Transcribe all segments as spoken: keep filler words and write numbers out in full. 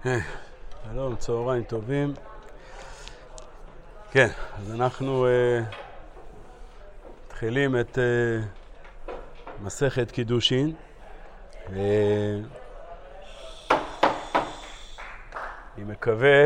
שלום, צהריים טובים. כן, אז אנחנו uh, מתחילים את uh, מסכת קידושין. Uh, אני מקווה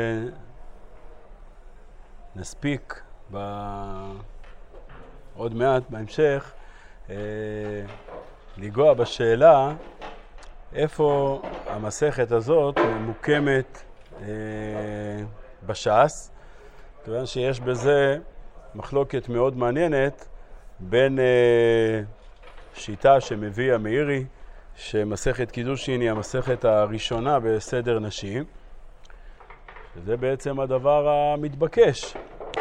שנספיק ב... עוד מעט בהמשך uh, לגוע בשאלה איפה המסכת הזאת ממוקמת אה, בש"ס, כיוון שיש בזה מחלוקת מאוד מעניינת בין אה, שיטה שמביא המאירי, שמסכת קידושין היא המסכת הראשונה בסדר נשים, שזה בעצם הדבר המתבקש.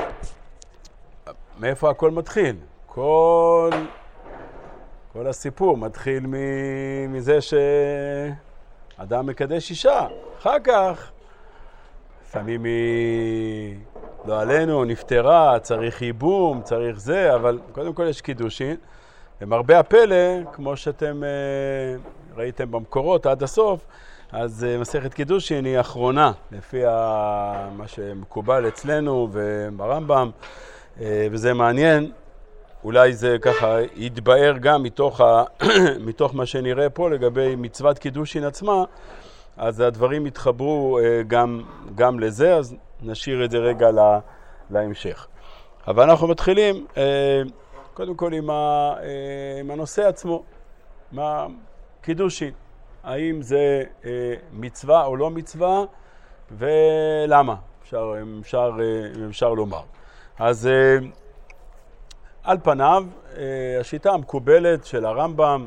מאיפה הכל מתחיל? כל... כל הסיפור מתחיל מזה שאדם מקדש אישה. אחר כך, לפעמים היא לא עלינו, נפטרה, צריך ייבום, צריך זה, אבל קודם כל יש קידושין. למרבה הפלא, כמו שאתם ראיתם במקורות עד הסוף, אז מסכת קידושין היא האחרונה, לפי מה שמקובל אצלנו וברמב"ם, וזה מעניין. אולי זה ככה יתבאר גם מתוך, ה... מתוך מה שנראה פה לגבי מצוות קידושין עצמה, אז הדברים יתחברו גם, גם לזה, אז נשאיר את זה רגע לה... להמשך. אבל אנחנו מתחילים קודם כל עם, ה... עם הנושא עצמו, מה קידושין, האם זה מצווה או לא מצווה ולמה, אפשר, אפשר, אפשר לומר. אז על פניו, השיטה המקובלת של הרמב"ם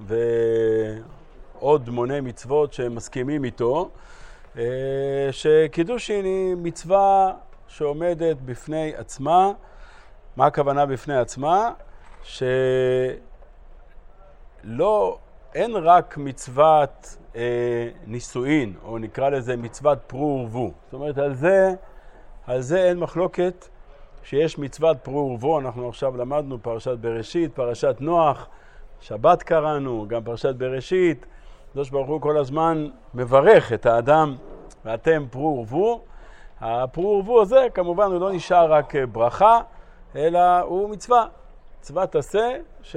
ועוד מוני מצוות שמסכימים איתו, שקידושין היא מצווה שעומדת בפני עצמה. מה הכוונה בפני עצמה? שלא, אין רק מצוות נישואין, או נקרא לזה מצוות פרו ורבו. זאת אומרת, על זה, על זה אין מחלוקת. שיש מצוות פרו ורבו, אנחנו עכשיו למדנו פרשת בראשית, פרשת נוח, שבת קראנו, גם פרשת בראשית. הקדוש ברוך הוא כל הזמן מברך את האדם, ואתם פרו ורבו. הפרו ורבו הזה כמובן הוא לא נשאר רק ברכה, אלא הוא מצווה. מצוות עשה,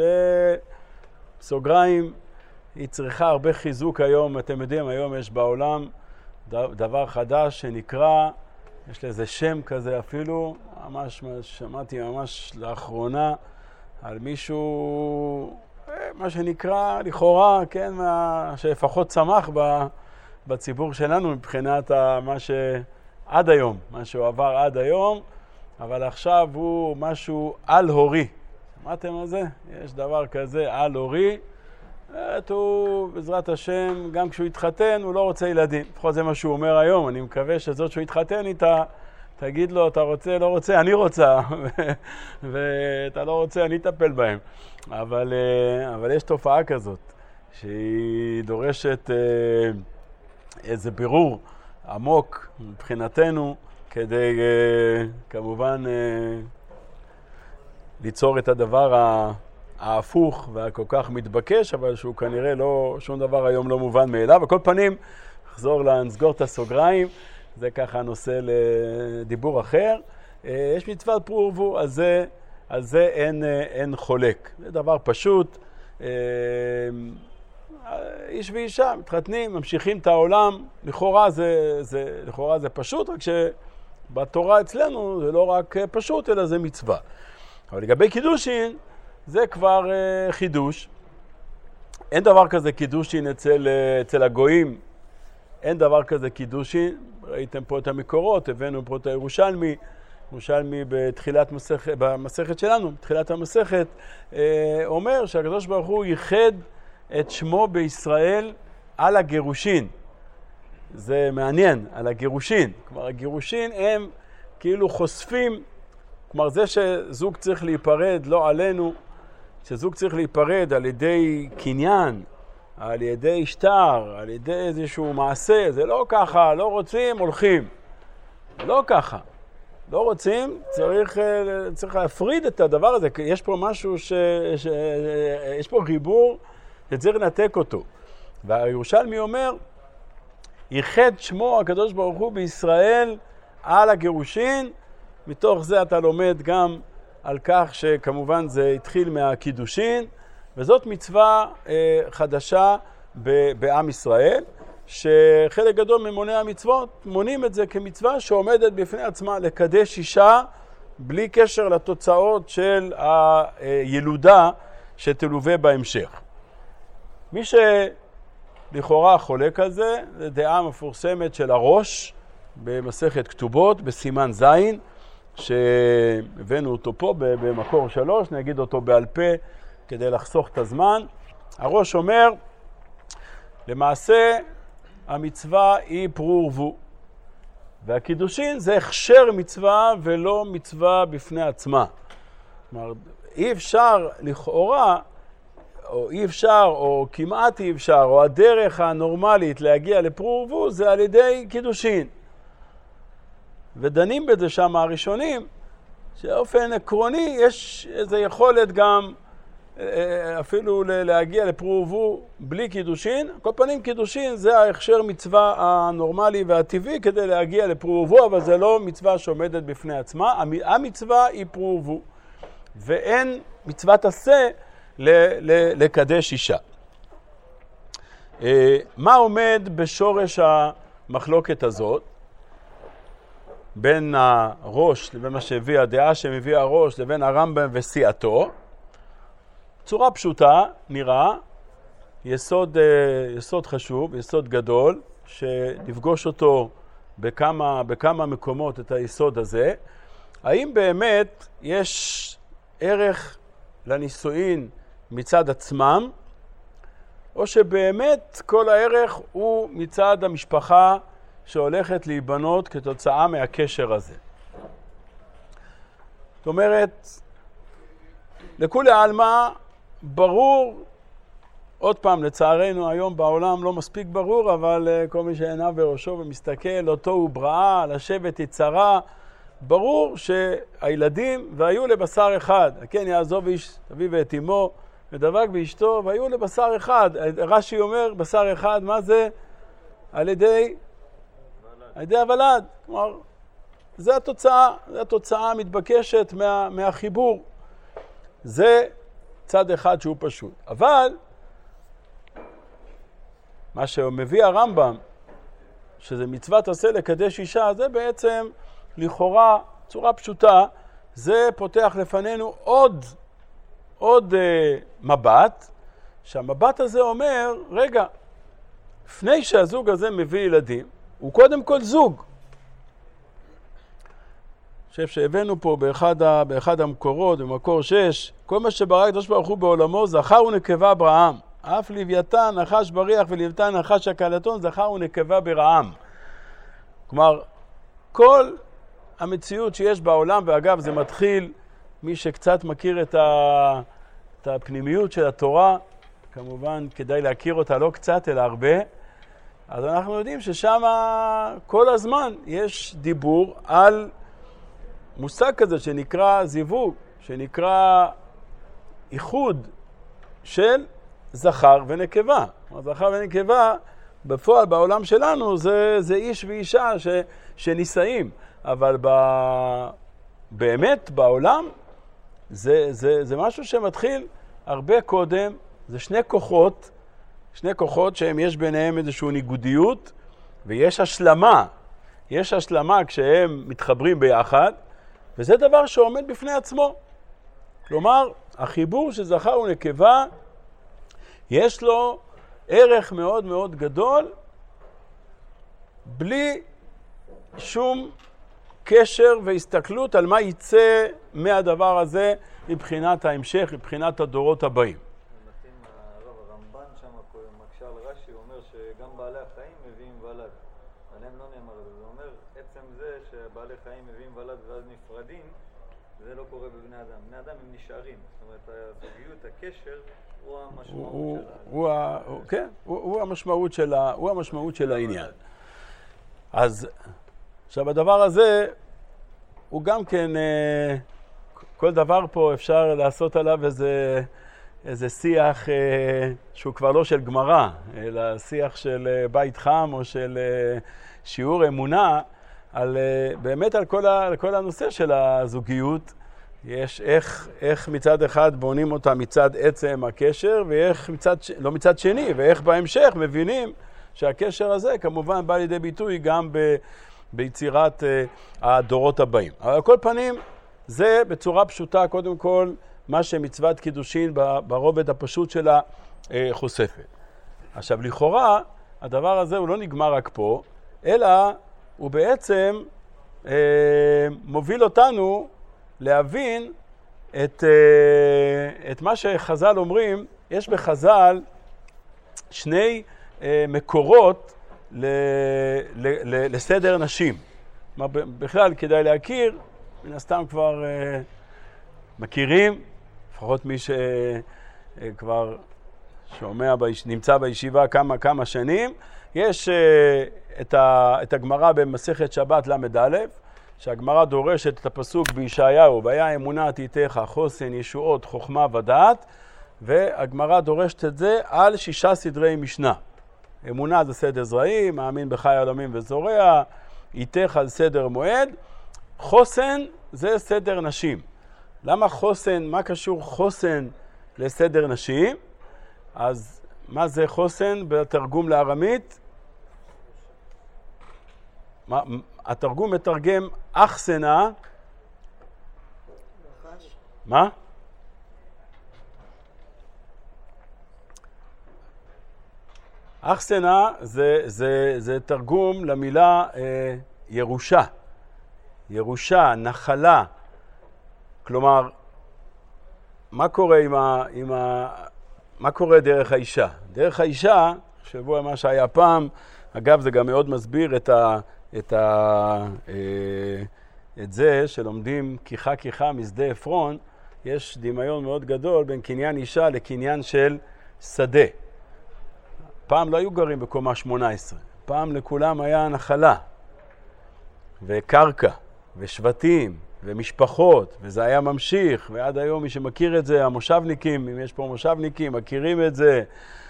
שסוגריים, היא צריכה הרבה חיזוק היום. אתם יודעים, היום יש בעולם דבר חדש שנקרא, יש לזה שם כזה אפילו, ממש שמעתי ממש לאחרונה על מישהו, מה שנקרא לכאורה, כן, מה, שלפחות צמח בציבור שלנו מבחינת מה שעד היום, מה שהוא עבר עד היום, אבל עכשיו הוא משהו על-הורי. שמעתם על זה? יש דבר כזה על-הורי. הוא, בעזרת השם, גם כשהוא התחתן, הוא לא רוצה ילדים. לפחות זה מה שהוא אומר היום. אני מקווה שזאת שהוא התחתן איתה, תגיד לו, אתה רוצה, לא רוצה, אני רוצה. ואתה לא רוצה, אני אטפל בהם. אבל, אבל יש תופעה כזאת, שהיא דורשת איזה בירור עמוק מבחינתנו, כדי כמובן ליצור את הדבר ה... ההפוך והכל כך מתבקש, אבל שהוא כנראה לא, שום דבר היום לא מובן מאליו. על כל פנים, נחזור לנסגור את הסוגריים, זה ככה נושא לדיבור אחר. יש מצוות פרו ורבו, על זה, על זה אין, אין חולק. זה דבר פשוט. איש ואישה מתחתנים, ממשיכים את העולם, לכאורה זה, זה, לכאורה זה פשוט, רק שבתורה אצלנו זה לא רק פשוט, אלא זה מצווה. אבל לגבי קידושין, זה כבר uh, חידוש. אין דבר כזה קידושין אצל, uh, אצל הגויים. אין דבר כזה קידושין. ראיתם פה את המקורות, הבאנו פה את הירושלמי. ירושלמי בתחילת מסכת, במסכת שלנו, בתחילת המסכת, uh, אומר שהקדוש ברוך הוא ייחד את שמו בישראל על הגירושין. זה מעניין, על הגירושין. כלומר, הגירושין הם כאילו חושפים, כלומר, זה שזוג צריך להיפרד, לא עלינו, שזוג צריך להיפרד על ידי קניין, על ידי שטר, על ידי איזשהו מעשה, זה לא ככה, לא רוצים, הולכים. לא ככה. לא רוצים, צריך, צריך להפריד את הדבר הזה. יש פה משהו ש... ש... יש פה חיבור שצריך לנתק אותו. והירושלמי אומר, ייחד שמו הקדוש ברוך הוא בישראל על הגירושין. מתוך זה אתה לומד גם על כך שכמובן זה התחיל מהקידושין, וזאת מצווה אה, חדשה ב- בעם ישראל, שחלק גדול ממוני המצוות מונים את זה כמצווה שעומדת בפני עצמה לקדש אישה בלי קשר לתוצאות של הילודה שתלווה בהמשך. מי שלכאורה חולק על זה, זה דעה מפורסמת של הראש במסכת כתובות בסימן זין, שהבאנו אותו פה במקור שלוש, נגיד אותו בעל פה כדי לחסוך את הזמן. הראש אומר, למעשה המצווה היא פרו ורבו, והקידושין זה הכשר מצווה ולא מצווה בפני עצמה. כלומר, אי אפשר לכאורה, או אי אפשר, או כמעט אי אפשר, או הדרך הנורמלית להגיע לפרו ורבו זה על ידי קידושין. ודנים בזה שם הראשונים, שאופן עקרוני יש איזו יכולת גם אפילו להגיע לפרו ורבו בלי קידושין. כל פנים קידושין זה ההכשר מצווה הנורמלי והטבעי כדי להגיע לפרו ורבו, אבל זה לא מצווה שעומדת בפני עצמה. המצווה היא פרו ורבו, ואין מצוות עשה לקדש אישה. מה עומד בשורש המחלוקת הזאת? בין הראש לבין מה שהביא, הדעה שמביא הראש לבין הרמב"ם וסיעתו. צורה פשוטה, נראה, יסוד, יסוד חשוב, יסוד גדול, שנפגוש אותו בכמה, בכמה מקומות את היסוד הזה. האם באמת יש ערך לנישואין מצד עצמם, או שבאמת כל הערך הוא מצד המשפחה שהולכת להיבנות כתוצאה מהקשר הזה. זאת אומרת, לכולי עלמא ברור, עוד פעם, לצערנו היום בעולם לא מספיק ברור, אבל כל מי שעיניו בראשו ומסתכל, אותו הוא בראה, לשבת יצרה, ברור שהילדים, והיו לבשר אחד, כן, יעזוב איש אביו ואת אמו, ודבק באשתו, והיו לבשר אחד. רש"י אומר, בשר אחד, מה זה? על ידי על ידי הוולד. כלומר, זה התוצאה, זה התוצאה המתבקשת מה, מהחיבור. זה צד אחד שהוא פשוט. אבל מה שמביא הרמב"ם, שזה מצוות עשה לקדש אישה, זה בעצם לכאורה צורה פשוטה, זה פותח לפנינו עוד, עוד אה, מבט, שהמבט הזה אומר, רגע, לפני שהזוג הזה מביא ילדים, הוא קודם כל זוג. אני חושב שהבאנו פה באחד, ה, באחד המקורות, במקור שש, כל מה שברא הקדוש ברוך הוא בעולמו, זכר ונקבה אברהם. אף לוויתן, נחש בריח ולוויתן, נחש הקלטון, זכר ונקבה ברעם. כלומר, כל המציאות שיש בעולם, ואגב זה מתחיל, מי שקצת מכיר את, ה, את הפנימיות של התורה, כמובן כדאי להכיר אותה לא קצת אלא הרבה, אז אנחנו יודעים ששם כל הזמן יש דיבור על מושג כזה שנקרא זיווג, שנקרא איחוד של זכר ונקבה. זכר ונקבה בפועל בעולם שלנו זה, זה איש ואישה ש, שנישאים, אבל ב, באמת בעולם זה, זה, זה משהו שמתחיל הרבה קודם, זה שני כוחות, שני כוחות שהם יש ביניהם איזושהי ניגודיות, ויש השלמה, יש השלמה כשהם מתחברים ביחד, וזה דבר שעומד בפני עצמו. כלומר, החיבור של זכר ונקבה, יש לו ערך מאוד מאוד גדול, בלי שום קשר והסתכלות על מה יצא מהדבר הזה מבחינת ההמשך, מבחינת הדורות הבאים. הרמב"ן שם מקשה על רש"י, הוא אומר שגם בעלי החיים מביאים ולד. עליהם לא נאמר את זה. זה אומר, עצם זה שבעלי חיים מביאים ולד ואז נפרדים, זה לא קורה בבני אדם. בני אדם הם נשארים. זאת אומרת, הזוגיות, הקשר, הוא המשמעות שלה. כן, הוא המשמעות של ה, הוא המשמעות של העניין. אז עכשיו הדבר הזה הוא גם כן, כל דבר פה אפשר לעשות עליו איזה איזה שיח אה, שהוא כבר לא של גמרא, אלא שיח של אה, בית חם או של אה, שיעור אמונה, על, אה, באמת על כל, ה, על כל הנושא של הזוגיות. יש איך, איך מצד אחד בונים אותה מצד עצם הקשר, ואיך מצד, לא מצד שני, ואיך בהמשך מבינים שהקשר הזה כמובן בא לידי ביטוי גם ב, ביצירת אה, הדורות הבאים. אבל על כל פנים, זה בצורה פשוטה קודם כל, מה שמצוות קידושין ברובד הפשוט שלה אה, חושפת. עכשיו, לכאורה, הדבר הזה הוא לא נגמר רק פה, אלא הוא בעצם אה, מוביל אותנו להבין את, אה, את מה שחז"ל אומרים. יש בחז"ל שני אה, מקורות ל, ל, ל, לסדר נשים. מה, בכלל כדאי להכיר, מן הסתם כבר אה, מכירים, לפחות מי שכבר שומע, נמצא בישיבה כמה כמה שנים. יש את, ה, את הגמרא במסכת שבת למד א', שהגמרא דורשת את הפסוק בישעיהו, והיה אמונה תיתך, חוסן, ישועות, חוכמה ודעת, והגמרא דורשת את זה על שישה סדרי משנה. אמונה זה סדר זרעים, מאמין בחי עולמים וזורע, איתך על סדר מועד, חוסן זה סדר נשים. למה חוסן, מה קשור חוסן לסדר נשים? אז מה זה חוסן בתרגום לארמית? מה, התרגום מתרגם אחסנה. מה? אחסנה זה, זה, זה תרגום למילה אה, ירושה. ירושה, נחלה. כלומר, מה קורה עם ה, עם ה, מה קורה דרך האישה? דרך האישה, שבוע מה שהיה פעם, אגב זה גם מאוד מסביר את ה, את ה, את זה שלומדים כיחה כיחה משדה עפרון, יש דמיון מאוד גדול בין קניין אישה לקניין של שדה. פעם לא היו גרים בקומה שמונה עשרה, פעם לכולם היה נחלה וקרקע ושבטים ומשפחות, וזה היה ממשיך, ועד היום מי שמכיר את זה, המושבניקים, אם יש פה מושבניקים, מכירים את זה,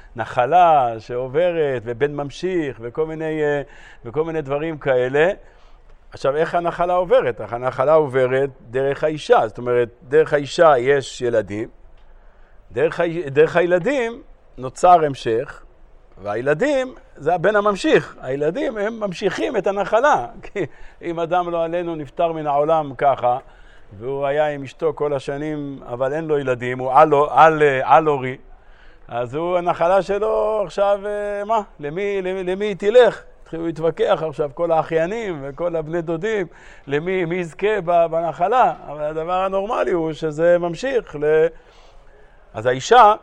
נחלה שעוברת ובן ממשיך וכל מיני, וכל מיני דברים כאלה. עכשיו, איך הנחלה עוברת? הנחלה עוברת דרך האישה, זאת אומרת, דרך האישה יש ילדים, דרך, ה... דרך הילדים נוצר המשך, והילדים זה הבן הממשיך, הילדים הם ממשיכים את הנחלה, כי אם אדם לא עלינו נפטר מן העולם ככה, והוא היה עם אשתו כל השנים, אבל אין לו ילדים, הוא על-הורי, אז הוא, הנחלה שלו עכשיו, מה? למי, למי, למי היא תלך? הוא יתווכח עכשיו, כל האחיינים וכל הבני דודים, למי מי יזכה בנחלה, אבל הדבר הנורמלי הוא שזה ממשיך. ל... אז האישה,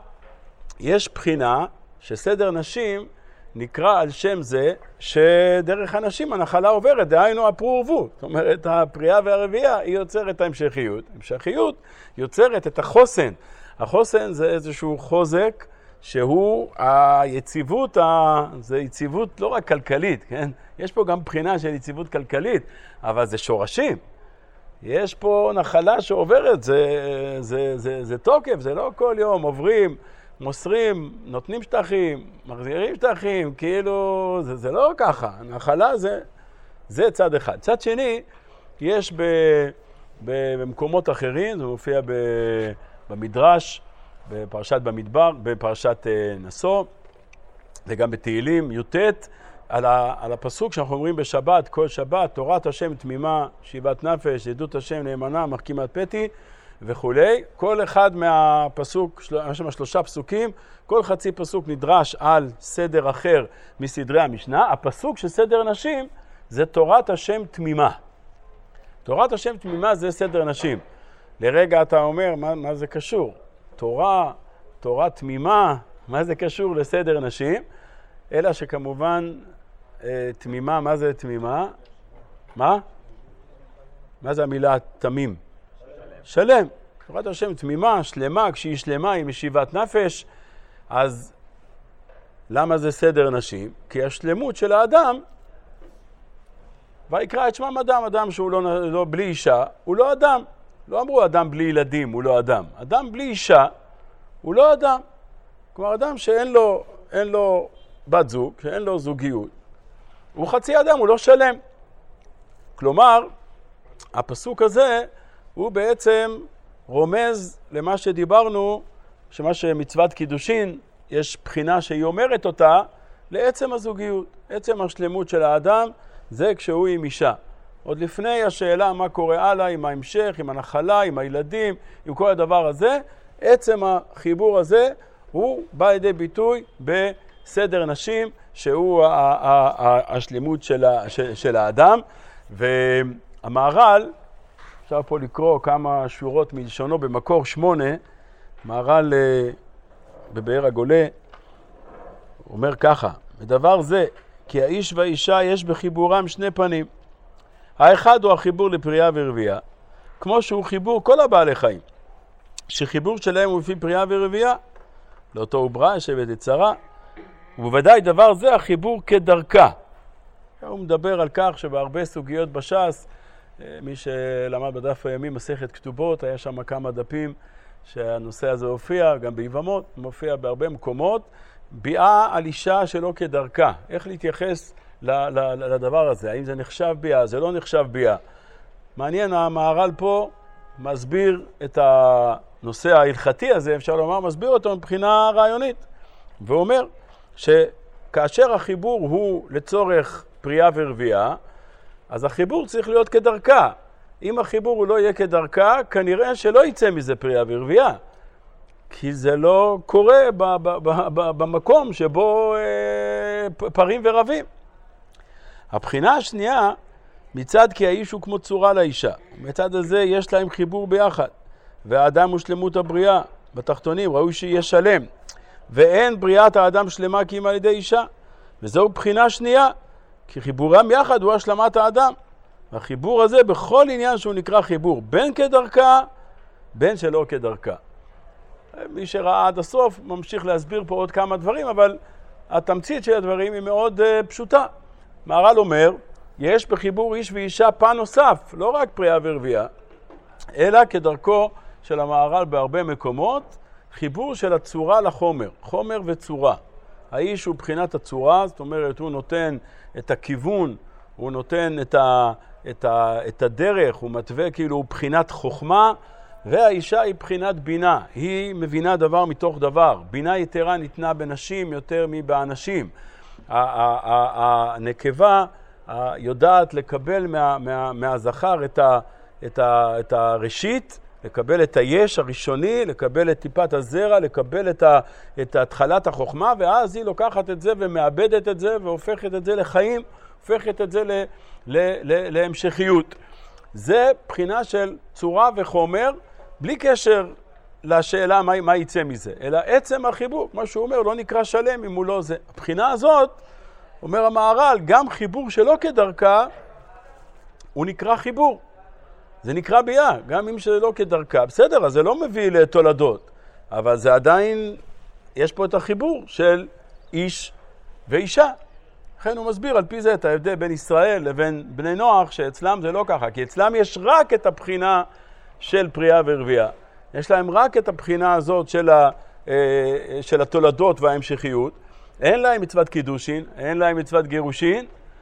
יש בחינה שסדר נשים נקרא על שם זה שדרך הנשים הנחלה עוברת, דהיינו הפרו ורבו. זאת אומרת, הפריאה והרבייה היא יוצרת ההמשכיות. המשכיות יוצרת את החוסן. החוסן זה איזשהו חוזק שהוא היציבות, ה... זה יציבות לא רק כלכלית, כן? יש פה גם בחינה של יציבות כלכלית, אבל זה שורשים. יש פה נחלה שעוברת, זה, זה, זה, זה תוקף, זה לא כל יום עוברים, מוסרים, נותנים שטחים, מחזירים שטחים, כאילו, זה, זה לא ככה. נחלה זה, זה צד אחד. צד שני, יש ב, ב, במקומות אחרים, זה מופיע ב, במדרש, בפרשת במדבר, בפרשת נשוא, וגם בתהילים, י"ט, על, ה, על הפסוק שאנחנו אומרים בשבת, כל שבת, תורת השם תמימה, שיבת נפש, עדות השם נאמנה, מחכימת פתי, וכולי. כל אחד מהפסוק, יש שם שלושה פסוקים, כל חצי פסוק נדרש על סדר אחר מסדרי המשנה. הפסוק של סדר נשים זה תורת השם תמימה. תורת השם תמימה זה סדר נשים. לרגע אתה אומר, מה, מה זה קשור? תורה, תורה תמימה, מה זה קשור לסדר נשים? אלא שכמובן תמימה, מה זה תמימה? מה? מה זה המילה תמים? שלם. תורת השם תמימה, שלמה, כשהיא שלמה היא משיבת נפש, אז למה זה סדר נשים? כי השלמות של האדם, ויקרא את שמם אדם, אדם שהוא לא, לא בלי אישה, הוא לא אדם. לא אמרו אדם בלי ילדים, הוא לא אדם. אדם בלי אישה, הוא לא אדם. כלומר, אדם שאין לו, אין לו בת זוג, שאין לו זוגיות, הוא חצי אדם, הוא לא שלם. כלומר, הפסוק הזה הוא בעצם רומז למה שדיברנו, שמה שמצוות קידושין, יש בחינה שהיא אומרת אותה, לעצם הזוגיות, עצם השלמות של האדם, זה כשהוא עם אישה. עוד לפני השאלה מה קורה הלאה, עם ההמשך, עם הנחלה, עם הילדים, עם כל הדבר הזה, עצם החיבור הזה הוא בא לידי ביטוי בסדר נשים, שהוא השלמות של האדם. והמהר"ל, אפשר פה לקרוא כמה שורות מלשונו במקור שמונה, מהר"ל בבאר הגולה, אומר ככה, בדבר זה, כי האיש והאישה יש בחיבורם שני פנים. האחד הוא החיבור לפרייה ורבייה, כמו שהוא חיבור כל הבעלי חיים, שחיבור שלהם הוא לפי פרייה ורבייה, לאותו עוברה ישבת יצרה, ובוודאי דבר זה החיבור כדרכה. הוא מדבר על כך שבהרבה סוגיות בש"ס, מי שלמד בדף הימים מסכת כתובות, היה שם כמה דפים שהנושא הזה הופיע, גם ביבמות, מופיע בהרבה מקומות, ביאה על אישה שלא כדרכה. איך להתייחס לדבר הזה? האם זה נחשב ביאה? זה לא נחשב ביאה. מעניין, המהר"ל פה מסביר את הנושא ההלכתי הזה, אפשר לומר, מסביר אותו מבחינה רעיונית. ואומר שכאשר החיבור הוא לצורך פרייה ורבייה, אז החיבור צריך להיות כדרכה. אם החיבור הוא לא יהיה כדרכה, כנראה שלא יצא מזה פרייה ורבייה. כי זה לא קורה ב- ב- ב- ב- במקום שבו אה, פרים ורבים. הבחינה השנייה, מצד כי האיש הוא כמו צורה לאישה. מצד הזה יש להם חיבור ביחד. והאדם הוא שלמות הבריאה. בתחתונים ראוי שיהיה שלם. ואין בריאת האדם שלמה כי אם על ידי אישה. וזהו בחינה שנייה. כי חיבורם יחד הוא השלמת האדם. החיבור הזה בכל עניין שהוא נקרא חיבור, בין כדרכה, בין שלא כדרכה. מי שראה עד הסוף ממשיך להסביר פה עוד כמה דברים, אבל התמצית של הדברים היא מאוד uh, פשוטה. מהר"ל אומר, יש בחיבור איש ואישה פן נוסף, לא רק פרייה ורבייה, אלא כדרכו של המהר"ל בהרבה מקומות, חיבור של הצורה לחומר, חומר וצורה. האיש הוא בחינת הצורה, זאת אומרת, הוא נותן את הכיוון, הוא נותן את, ה, את, ה, את הדרך, הוא מתווה כאילו בחינת חוכמה, והאישה היא בחינת בינה, היא מבינה דבר מתוך דבר. בינה יתרה ניתנה בנשים יותר מבאנשים. הנקבה יודעת לקבל מה, מה, מהזכר את, ה, את, ה, את הראשית, לקבל את היש הראשוני, לקבל את טיפת הזרע, לקבל את, ה, את התחלת החוכמה, ואז היא לוקחת את זה ומאבדת את זה והופכת את זה לחיים, הופכת את זה ל, ל, ל, להמשכיות. זה בחינה של צורה וחומר, בלי קשר לשאלה מה, מה יצא מזה, אלא עצם החיבור, כמו שהוא אומר, לא נקרא שלם אם הוא לא זה. הבחינה הזאת, אומר המהר"ל, גם חיבור שלא כדרכה, הוא נקרא חיבור. זה נקרא ביאה, גם אם זה לא כדרכה. בסדר, אז זה לא מביא לתולדות, אבל זה עדיין, יש פה את החיבור של איש ואישה. לכן הוא מסביר על פי זה את ההבדל בין ישראל לבין בני נוח, שאצלם זה לא ככה, כי אצלם יש רק את הבחינה של פרייה ורבייה. יש להם רק את הבחינה הזאת של, ה, של התולדות וההמשכיות. אין להם מצוות קידושין, אין להם מצוות גירושין,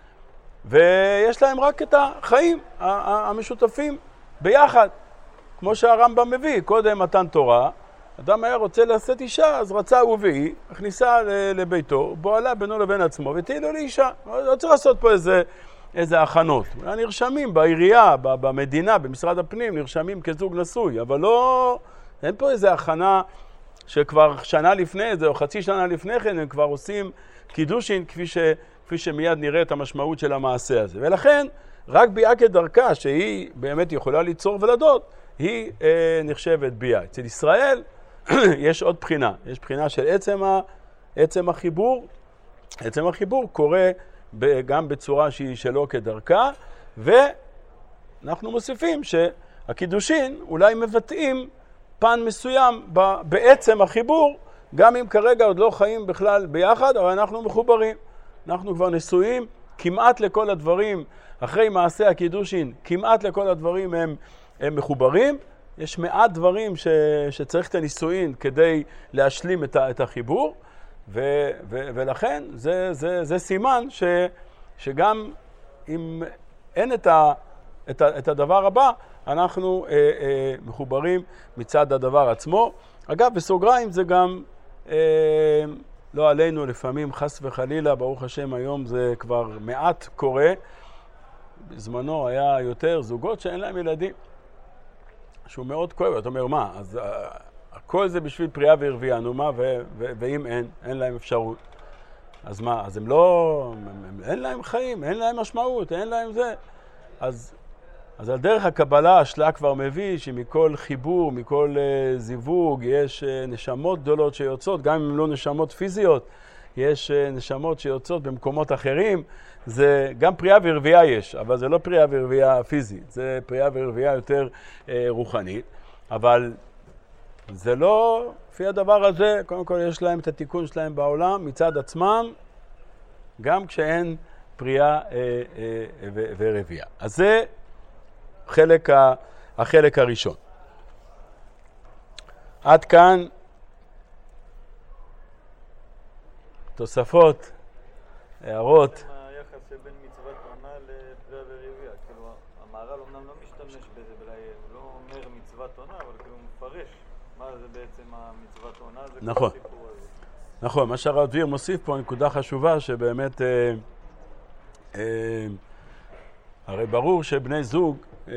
ויש להם רק את החיים המשותפים ביחד. כמו שהרמב"ם מביא, קודם מתן תורה, אדם היה רוצה לשאת אישה, אז רצה הוא והיא, הכניסה לביתו, בועלה בינו לבין עצמו, ותהיה לו לאישה. לא צריך לעשות פה איזה, איזה הכנות. נרשמים בעירייה, במדינה, במשרד הפנים, נרשמים כזוג נשוי, אבל לא, אין פה איזה הכנה שכבר שנה לפני זה, או חצי שנה לפני כן, הם כבר עושים קידושין, כפי, ש, כפי שמיד נראה את המשמעות של המעשה הזה. ולכן, רק ביאה כדרכה, שהיא באמת יכולה ליצור ולדות, היא אה, נחשבת ביאה. אצל ישראל יש עוד בחינה, יש בחינה של עצם, ה, עצם החיבור, עצם החיבור קורה ב, גם בצורה שהיא שלא כדרכה, ואנחנו מוסיפים שהקידושין אולי מבטאים פן מסוים ב, בעצם החיבור, גם אם כרגע עוד לא חיים בכלל ביחד, אבל אנחנו מחוברים, אנחנו כבר נשואים כמעט לכל הדברים, אחרי מעשה הקידושין, כמעט לכל הדברים הם, הם מחוברים, יש מעט דברים ש, שצריך את הנישואין כדי להשלים את, ה, את החיבור, ו, ו, ולכן זה, זה, זה סימן ש, שגם אם אין את, ה, את, ה, את הדבר הבא, אנחנו אה, אה, מחוברים מצד הדבר עצמו. אגב, בסוגריים זה גם אה, לא עלינו, לפעמים חס וחלילה, ברוך השם היום זה כבר מעט קורה, בזמנו היה יותר זוגות שאין להם ילדים, שהוא מאוד כואב. אתה אומר, מה, אז uh, הכל זה בשביל פריאה והרבייה, נו מה, ו- ו- ואם אין, אין להם אפשרות, אז מה, אז הם לא, הם, הם, אין להם חיים, אין להם משמעות, אין להם זה. אז, אז על דרך הקבלה השלה כבר מביא שמכל חיבור, מכל uh, זיווג, יש uh, נשמות גדולות שיוצאות, גם אם לא נשמות פיזיות, יש uh, נשמות שיוצאות במקומות אחרים. זה גם פריאה והרבייה יש, אבל זה לא פריאה והרבייה פיזית, זה פריאה והרבייה יותר אה, רוחנית, אבל זה לא, לפי הדבר הזה, קודם כל יש להם את התיקון שלהם בעולם מצד עצמם, גם כשאין פריאה אה, אה, ו- ורבייה. אז זה חלק ה- החלק הראשון. עד כאן תוספות, הערות. שבין מצוות עונה לפריאה ורבייה, כאילו המהר"ל אומנם לא משתמש בזה, הוא לא אומר מצוות עונה, אבל כאילו הוא מפרש מה זה בעצם המצוות עונה, זה נכון, כל הסיפור הזה. נכון, מה שהרב דביר מוסיף פה נקודה חשובה שבאמת אה, אה, הרי ברור שבני זוג אה,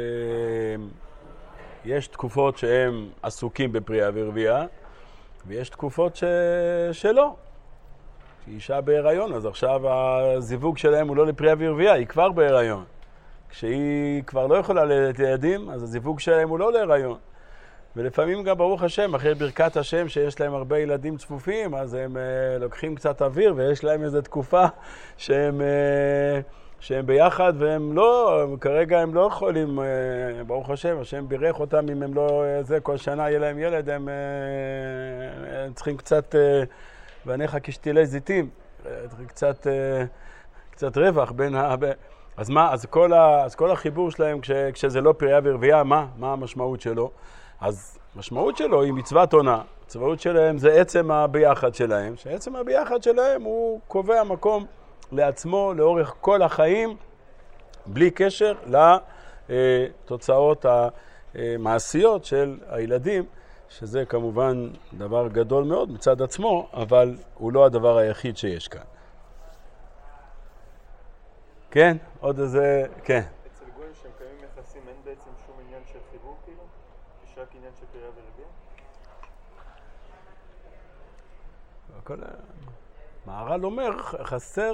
יש תקופות שהם עסוקים בפריאה ורבייה ויש תקופות ש... שלא. אישה בהיריון, אז עכשיו הזיווג שלהם הוא לא לפריאה ורבייה, היא כבר בהיריון. כשהיא כבר לא יכולה ללדת ילדים, אז הזיווג שלהם הוא לא להיריון. ולפעמים גם ברוך השם, אחרי ברכת השם שיש להם הרבה ילדים צפופים, אז הם uh, לוקחים קצת אוויר ויש להם איזו תקופה שהם, uh, שהם ביחד והם לא, כרגע הם לא יכולים, uh, ברוך השם, השם בירך אותם אם הם לא, uh, זה, כל שנה יהיה להם ילד, הם, uh, הם צריכים קצת... Uh, ועניך כשתילי זיתים, קצת, קצת רווח בין ה... אז מה, אז כל, ה... אז כל החיבור שלהם, כש... כשזה לא פריאה ורבייה, מה? מה המשמעות שלו? אז המשמעות שלו היא מצוות עונה. הצבאות שלהם זה עצם הביחד שלהם, שעצם הביחד שלהם הוא קובע מקום לעצמו לאורך כל החיים, בלי קשר לתוצאות המעשיות של הילדים, שזה כמובן דבר גדול מאוד מצד עצמו, אבל הוא לא הדבר היחיד שיש כאן. כן? עוד איזה... כן. אצל גויים שהם קיימים יחסים אין בעצם שום עניין של חיבור כאילו? יש רק עניין של פריאה ורבייה? מהר"ל אומר, חסר...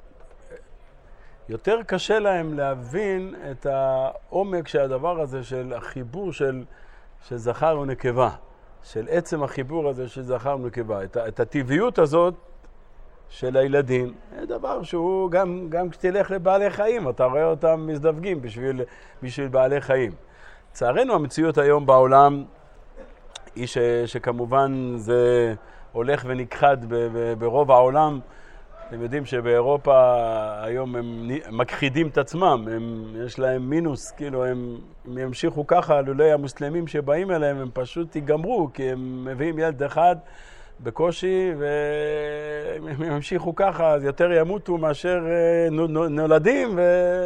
יותר קשה להם להבין את העומק של הדבר הזה של החיבור של... של זכר ונקבה, של עצם החיבור הזה של זכר ונקבה. את, את הטבעיות הזאת של הילדים, זה דבר שהוא גם, גם כשתלך לבעלי חיים, אתה רואה אותם מזדווגים בשביל, בשביל בעלי חיים. לצערנו המציאות היום בעולם היא ש, שכמובן זה הולך ונכחד ב, ב, ברוב העולם. אתם יודעים שבאירופה היום הם מכחידים את עצמם, הם, יש להם מינוס, כאילו הם, הם ימשיכו ככה, לולי המוסלמים שבאים אליהם, הם פשוט ייגמרו, כי הם מביאים ילד אחד בקושי, והם ימשיכו ככה, אז יותר ימותו מאשר נולדים,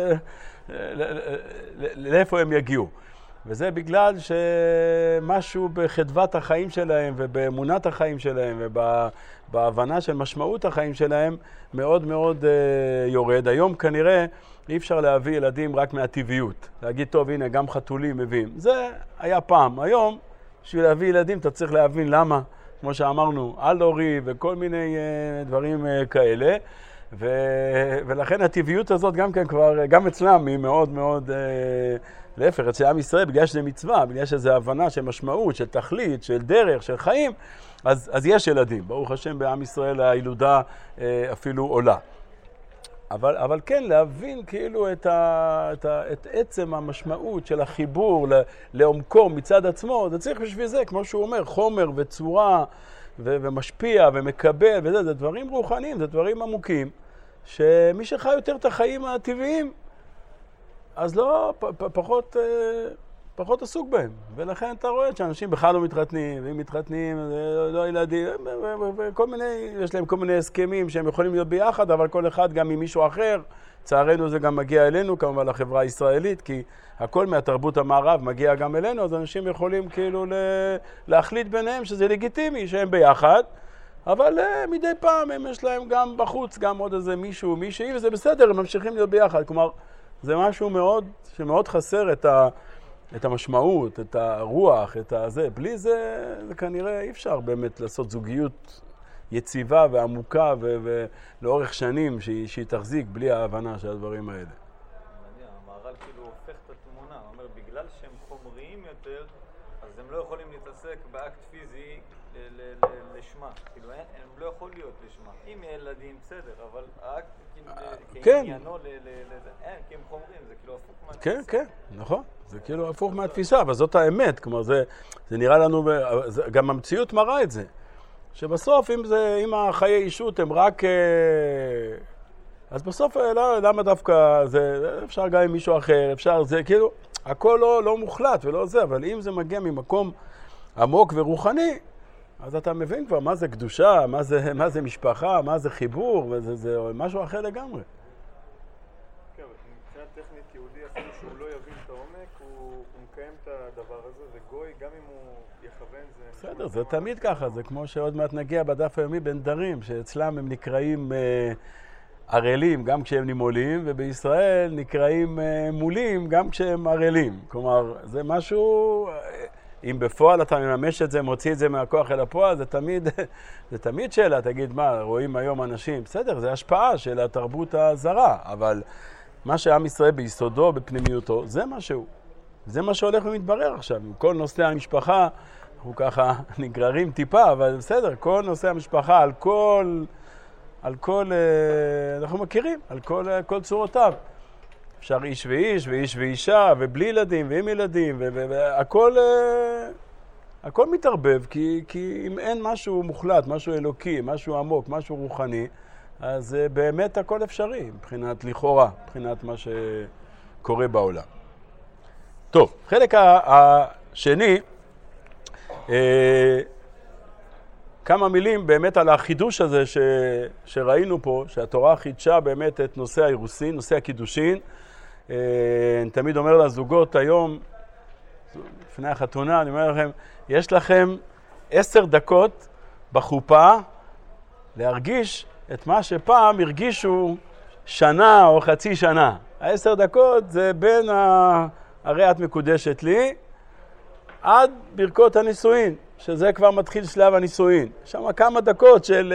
ולאיפה הם יגיעו. וזה בגלל שמשהו בחדוות החיים שלהם ובאמונת החיים שלהם ובהבנה של משמעות החיים שלהם מאוד מאוד יורד. היום כנראה אי אפשר להביא ילדים רק מהטבעיות. להגיד, טוב, הנה, גם חתולים מביאים. זה היה פעם. היום, בשביל להביא ילדים, אתה צריך להבין למה, כמו שאמרנו, אלורי וכל מיני דברים כאלה. ו... ולכן הטבעיות הזאת גם כן כבר, גם אצלם היא מאוד מאוד... להפך, אצל עם ישראל, בגלל שזה מצווה, בגלל שזה הבנה של משמעות, של תכלית, של דרך, של חיים, אז, אז יש ילדים. ברוך השם, בעם ישראל הילודה אה, אפילו עולה. אבל, אבל כן, להבין כאילו את, ה, את, ה, את עצם המשמעות של החיבור לעומקו מצד עצמו, זה צריך בשביל זה, כמו שהוא אומר, חומר וצורה ו, ומשפיע ומקבל, וזה, זה דברים רוחניים, זה דברים עמוקים, שמי שחי יותר את החיים הטבעיים, אז לא, פ, פ, פחות, פחות עסוק בהם. ולכן אתה רואה שאנשים בכלל לא מתחתנים, והם מתחתנים, לא ילדים, וכל מיני, יש להם כל מיני הסכמים שהם יכולים להיות ביחד, אבל כל אחד גם עם מישהו אחר. צערנו זה גם מגיע אלינו, כמובן לחברה הישראלית, כי הכל מהתרבות המערב מגיע גם אלינו, אז אנשים יכולים כאילו להחליט ביניהם שזה לגיטימי, שהם ביחד, אבל מדי פעם הם יש להם גם בחוץ, גם עוד איזה מישהו, מישהי, וזה בסדר, הם ממשיכים להיות ביחד. כלומר, זה משהו מאוד, שמאוד חסר את ה... את המשמעות, את הרוח, את הזה. בלי זה, זה כנראה אי אפשר באמת לעשות זוגיות יציבה ועמוקה ו- ולאורך שנים שהיא, שהיא תחזיק בלי ההבנה של הדברים האלה. מעניין, המהר"ל כאילו הופך את התמונה, הוא אומר, בגלל שהם חומריים יותר, אז הם לא יכולים להתעסק באקט פיזי ל- ל- ל- לשמה. כאילו, הם, הם לא יכול להיות לשמה. אם ילדים, בסדר, אבל האקט כן. כעניינו ל- ל- לזה, אין, כי הם חומריים, זה כאילו הפוך מהתפיסה. כן, כן, נכון. זה כאילו הפוך מהתפיסה, אבל זאת האמת. כלומר, זה, זה נראה לנו, זה, גם המציאות מראה את זה. שבסוף, אם זה, אם החיי אישות הם רק... אז בסוף, למה דווקא זה, אפשר גם עם מישהו אחר, אפשר, זה כאילו, הכל לא, לא מוחלט ולא זה, אבל אם זה מגיע ממקום עמוק ורוחני, אז אתה מבין כבר מה זה קדושה, מה זה, מה זה משפחה, מה זה חיבור, וזה, זה משהו אחר לגמרי. כן, אבל מבחינת טכנית יהודי, אפילו שהוא לא יבין את העומק, הוא, הוא מקיים את הדבר הזה, וגוי, גם אם הוא יכוון זה... בסדר, זה תמיד ככה, זה כמו שעוד מעט נגיע בדף היומי בין דרים, שאצלם הם נקראים אה, ערלים גם כשהם נימולים, ובישראל נקראים אה, מולים גם כשהם ערלים. כלומר, זה משהו... אה, אם בפועל אתה מממש את זה, מוציא את זה מהכוח אל הפועל, זה תמיד, זה תמיד שאלה, תגיד מה, רואים היום אנשים, בסדר, זה השפעה של התרבות הזרה, אבל מה שעם ישראל ביסודו, בפנימיותו, זה משהו. זה מה שהולך ומתברר עכשיו. עם כל נושא המשפחה, אנחנו ככה נגררים טיפה, אבל בסדר, כל נושא המשפחה, על כל, על כל, אנחנו מכירים, על כל, כל צורותיו. אפשר איש ואיש, ואיש ואישה, ובלי ילדים, ועם ילדים, והכל הכל מתערבב, כי, כי אם אין משהו מוחלט, משהו אלוקי, משהו עמוק, משהו רוחני, אז באמת הכל אפשרי, מבחינת לכאורה, מבחינת מה שקורה בעולם. טוב, חלק השני, כמה מילים באמת על החידוש הזה ש, שראינו פה, שהתורה חידשה באמת את נושא האירוסין, נושא הקידושין. אני תמיד אומר לזוגות היום, לפני החתונה, אני אומר לכם, יש לכם עשר דקות בחופה להרגיש את מה שפעם הרגישו שנה או חצי שנה. העשר דקות זה בין ה... הרי את מקודשת לי, עד ברכות הנישואין, שזה כבר מתחיל שלב הנישואין. שם כמה דקות של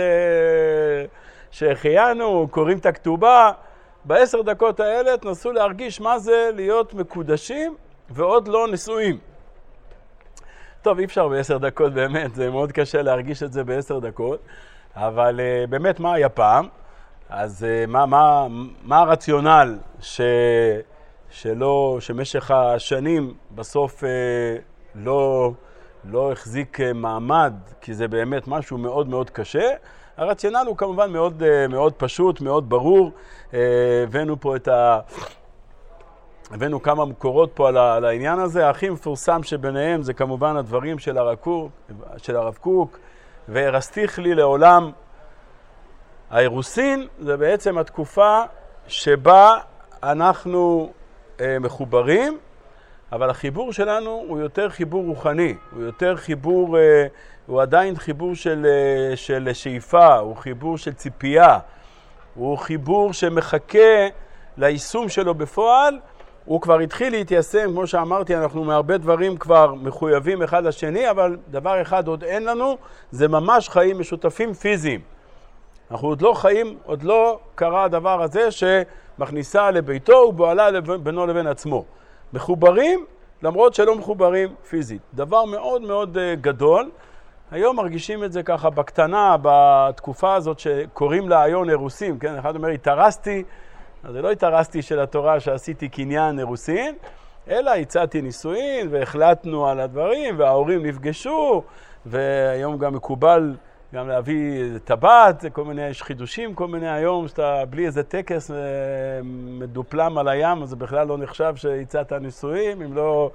שהחיינו, קוראים את הכתובה. בעשר דקות האלה תנסו להרגיש מה זה להיות מקודשים ועוד לא נישואין. טוב, אי אפשר בעשר דקות באמת, זה מאוד קשה להרגיש את זה בעשר דקות, אבל באמת מה היה פעם? אז מה, מה, מה הרציונל ש... שלא, שמשך השנים בסוף לא, לא החזיק מעמד, כי זה באמת משהו מאוד מאוד קשה. הרציונל הוא כמובן מאוד, מאוד פשוט, מאוד ברור. הבאנו פה את ה... הבאנו כמה מקורות פה על, ה... על העניין הזה. הכי מפורסם שביניהם זה כמובן הדברים של הרב קוק, של הרב קוק, והרסתיך לי לעולם. האירוסין זה בעצם התקופה שבה אנחנו מחוברים, אבל החיבור שלנו הוא יותר חיבור רוחני, הוא יותר חיבור, הוא עדיין חיבור של, של שאיפה, הוא חיבור של ציפייה, הוא חיבור שמחכה ליישום שלו בפועל. הוא כבר התחיל להתיישם, כמו שאמרתי, אנחנו מהרבה דברים כבר מחויבים אחד לשני, אבל דבר אחד עוד אין לנו, זה ממש חיים משותפים פיזיים. אנחנו עוד לא חיים, עוד לא קרה הדבר הזה שמכניסה לביתו ובועלה בינו לבין עצמו. מחוברים, למרות שלא מחוברים פיזית. דבר מאוד מאוד גדול. היום מרגישים את זה ככה בקטנה, בתקופה הזאת שקוראים לה היום אירוסין. כן? אחד אומר, התארסתי, אז זה לא התארסתי של התורה שעשיתי קניין אירוסין, אלא הצעתי נישואין והחלטנו על הדברים, וההורים נפגשו, והיום גם מקובל גם להביא טבעת, כל מיני, יש חידושים, כל מיני היום, שאתה בלי איזה טקס מדופלם על הים, אז זה בכלל לא נחשב שהצעת נישואים, אם לא